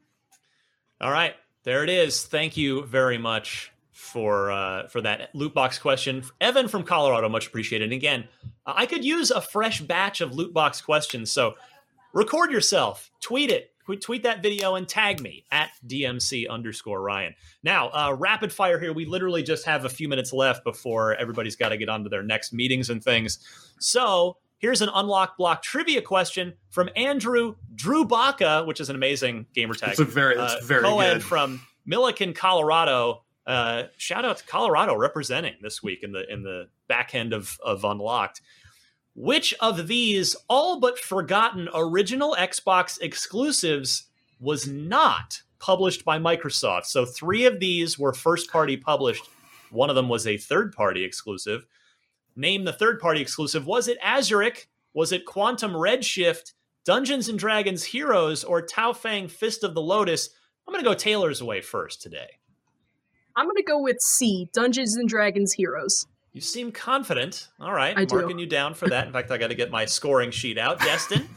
All right, there it is. Thank you very much for uh, for that loot box question. Evan from Colorado, much appreciated. And again, uh, I could use a fresh batch of loot box questions, so record yourself, tweet it, tweet that video and tag me at D M C underscore Ryan. Now, uh, rapid fire here. We literally just have a few minutes left before everybody's got to get on to their next meetings and things. So here's an Unlock Block trivia question from Andrew Drew Baca, which is an amazing gamer tag. It's a very, it's uh, very co-ed good. From Milliken, Colorado. Uh, shout out to Colorado representing this week in the in the back end of, of Unlocked. Which of these all but forgotten original Xbox exclusives was not published by Microsoft? So three of these were first-party published. One of them was a third-party exclusive. Name the third-party exclusive. Was it Azuric? Was it Quantum Redshift, Dungeons and Dragons Heroes, or Tao Fang Fist of the Lotus? I'm going to go Taylor's way first today. I'm going to go with C, Dungeons and Dragons Heroes. You seem confident. All right, I I'm do. marking you down for that. In fact, I got to get my scoring sheet out. Destin?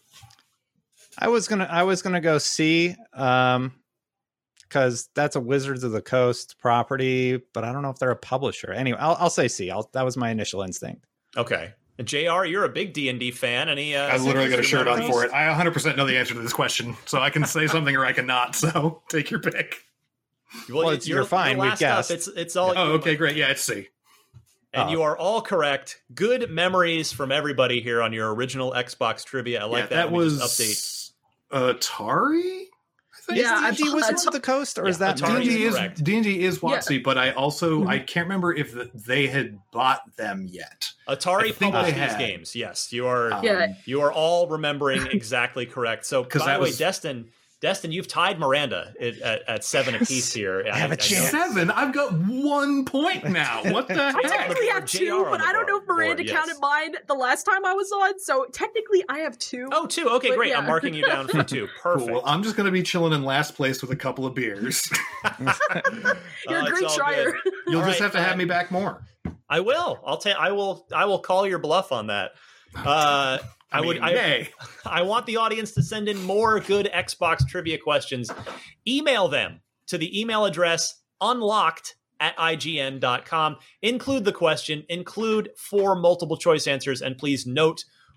I was gonna I was gonna go C, um, because that's a Wizards of the Coast property, but I don't know if they're a publisher. Anyway, I'll I'll say C. I'll, that was my initial instinct. Okay. And J R, you're a big D and D fan. Any? Uh, I literally got a shirt on memories? for it. I one hundred percent know the answer to this question, so I can say something or I cannot. So take your pick. Well, Well, it's- you're fine, You're we've last up. guessed. It's it's all. Oh, you, okay, great. Yeah, it's C. And Oh. you are all correct. Good memories from everybody here on your original Xbox trivia. I like yeah, that. that Let me was just Atari. I think. Yeah, I- D and D Wizards of the Coast, or Yeah, is that Atari D and D is is correct. D and D is Yeah. WotC, but I also Mhm. I can't remember if the, they had bought them yet. I Atari think published they these had. games. Yes, you are. Um, Yeah. You are all remembering exactly correct. So, by 'Cause the that way, was- Destin, Destin, you've tied Miranda at, at, at seven apiece here. I have a know- chance. Seven. I've got one point now. What the I heck? technically have J R two, on but the I don't know if board, Miranda yes. counted mine the last time I was on, so technically I have two. Oh, two. Okay, But great. I'm yeah. marking you down for two. Cool. Perfect. Well, I'm just going to be chilling in last place with a couple of beers. You're Oh, a it's great all trier. good. You'll All just right, have to have uh, me back more. I will. I'll take. I will. I will call your bluff on that. Uh, I, I, would. mean, I, yay. I want the audience to send in more good Xbox trivia questions. Email them to the email address unlocked at I G N dot com. Include the question. Include four multiple choice answers, and please note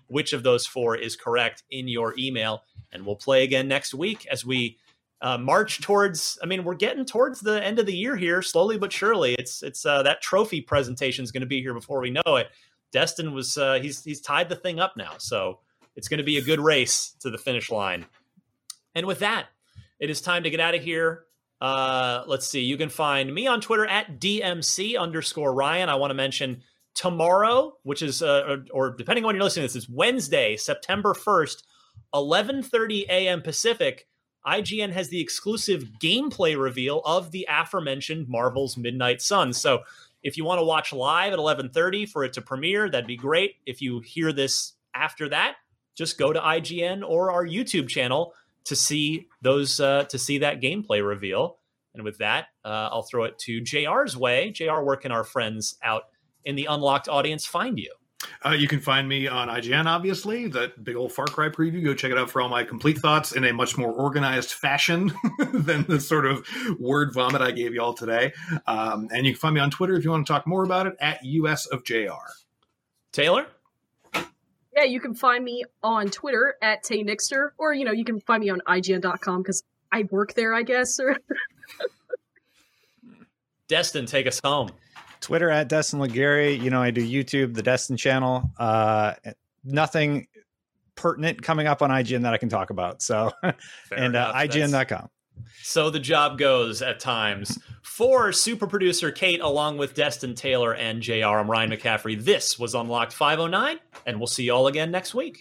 which of those four is correct in your email. And we'll play again next week as we uh, march towards, I mean, we're getting towards the end of the year here, slowly but surely. It's it's uh, that trophy presentation is going to be here before we know it. Destin was, uh, he's he's tied the thing up now. So it's going to be a good race to the finish line. And with that, it is time to get out of here. Uh, let's see. You can find me on Twitter at D M C underscore Ryan. I want to mention tomorrow, which is, uh, or, or depending on when you're listening to this, is Wednesday, September first, eleven thirty a.m. Pacific. I G N has the exclusive gameplay reveal of the aforementioned Marvel's Midnight Suns. So if you want to watch live at eleven thirty for it to premiere, that'd be great. If you hear this after that, just go to I G N or our YouTube channel to see those, uh, to see that gameplay reveal. And with that, uh, I'll throw it to J R's way. J R, where can our friends out in the Unlocked audience find you? Uh, you can find me on I G N, obviously, that big old Far Cry preview. Go check it out for all my complete thoughts in a much more organized fashion than the sort of word vomit I gave you all today. Um, and you can find me on Twitter if you want to talk more about it, at U S of J R. Taylor? Yeah, you can find me on Twitter at Tay Nixter, or, you know, you can find me on I G N dot com because I work there, I guess. Or Destin, take us home. Twitter at Destin Legary. You know, I do YouTube, the Destin channel. Uh, nothing pertinent coming up on I G N that I can talk about. So, and uh, I G N dot com. So the job goes at times. For super producer Kate, along with Destin, Taylor, and J R, I'm Ryan McCaffrey. This was Unlocked five oh nine, and we'll see you all again next week.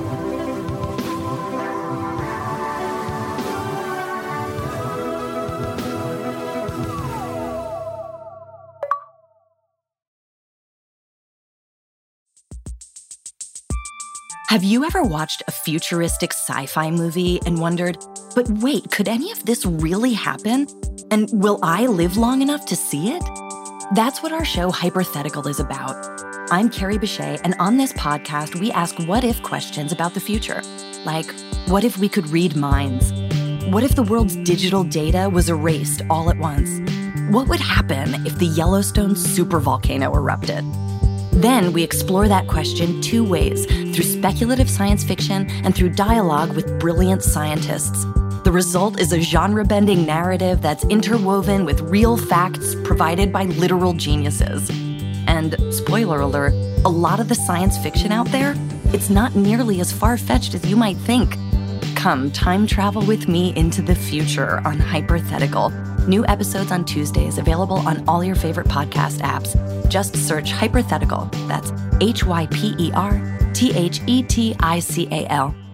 Have you ever watched a futuristic sci-fi movie and wondered, but wait, could any of this really happen? And will I live long enough to see it? That's what our show Hypothetical is about. I'm Carrie Bechet, and on this podcast, we ask what-if questions about the future. Like, what if we could read minds? What if the world's digital data was erased all at once? What would happen if the Yellowstone supervolcano erupted? Then we explore that question two ways, through speculative science fiction and through dialogue with brilliant scientists. The result is a genre-bending narrative that's interwoven with real facts provided by literal geniuses. And, spoiler alert, a lot of the science fiction out there, it's not nearly as far-fetched as you might think. Come time travel with me into the future on Hypothetical. New episodes on Tuesdays, available on all your favorite podcast apps. Just search Hypothetical. That's H Y P E R T H E T I C A L.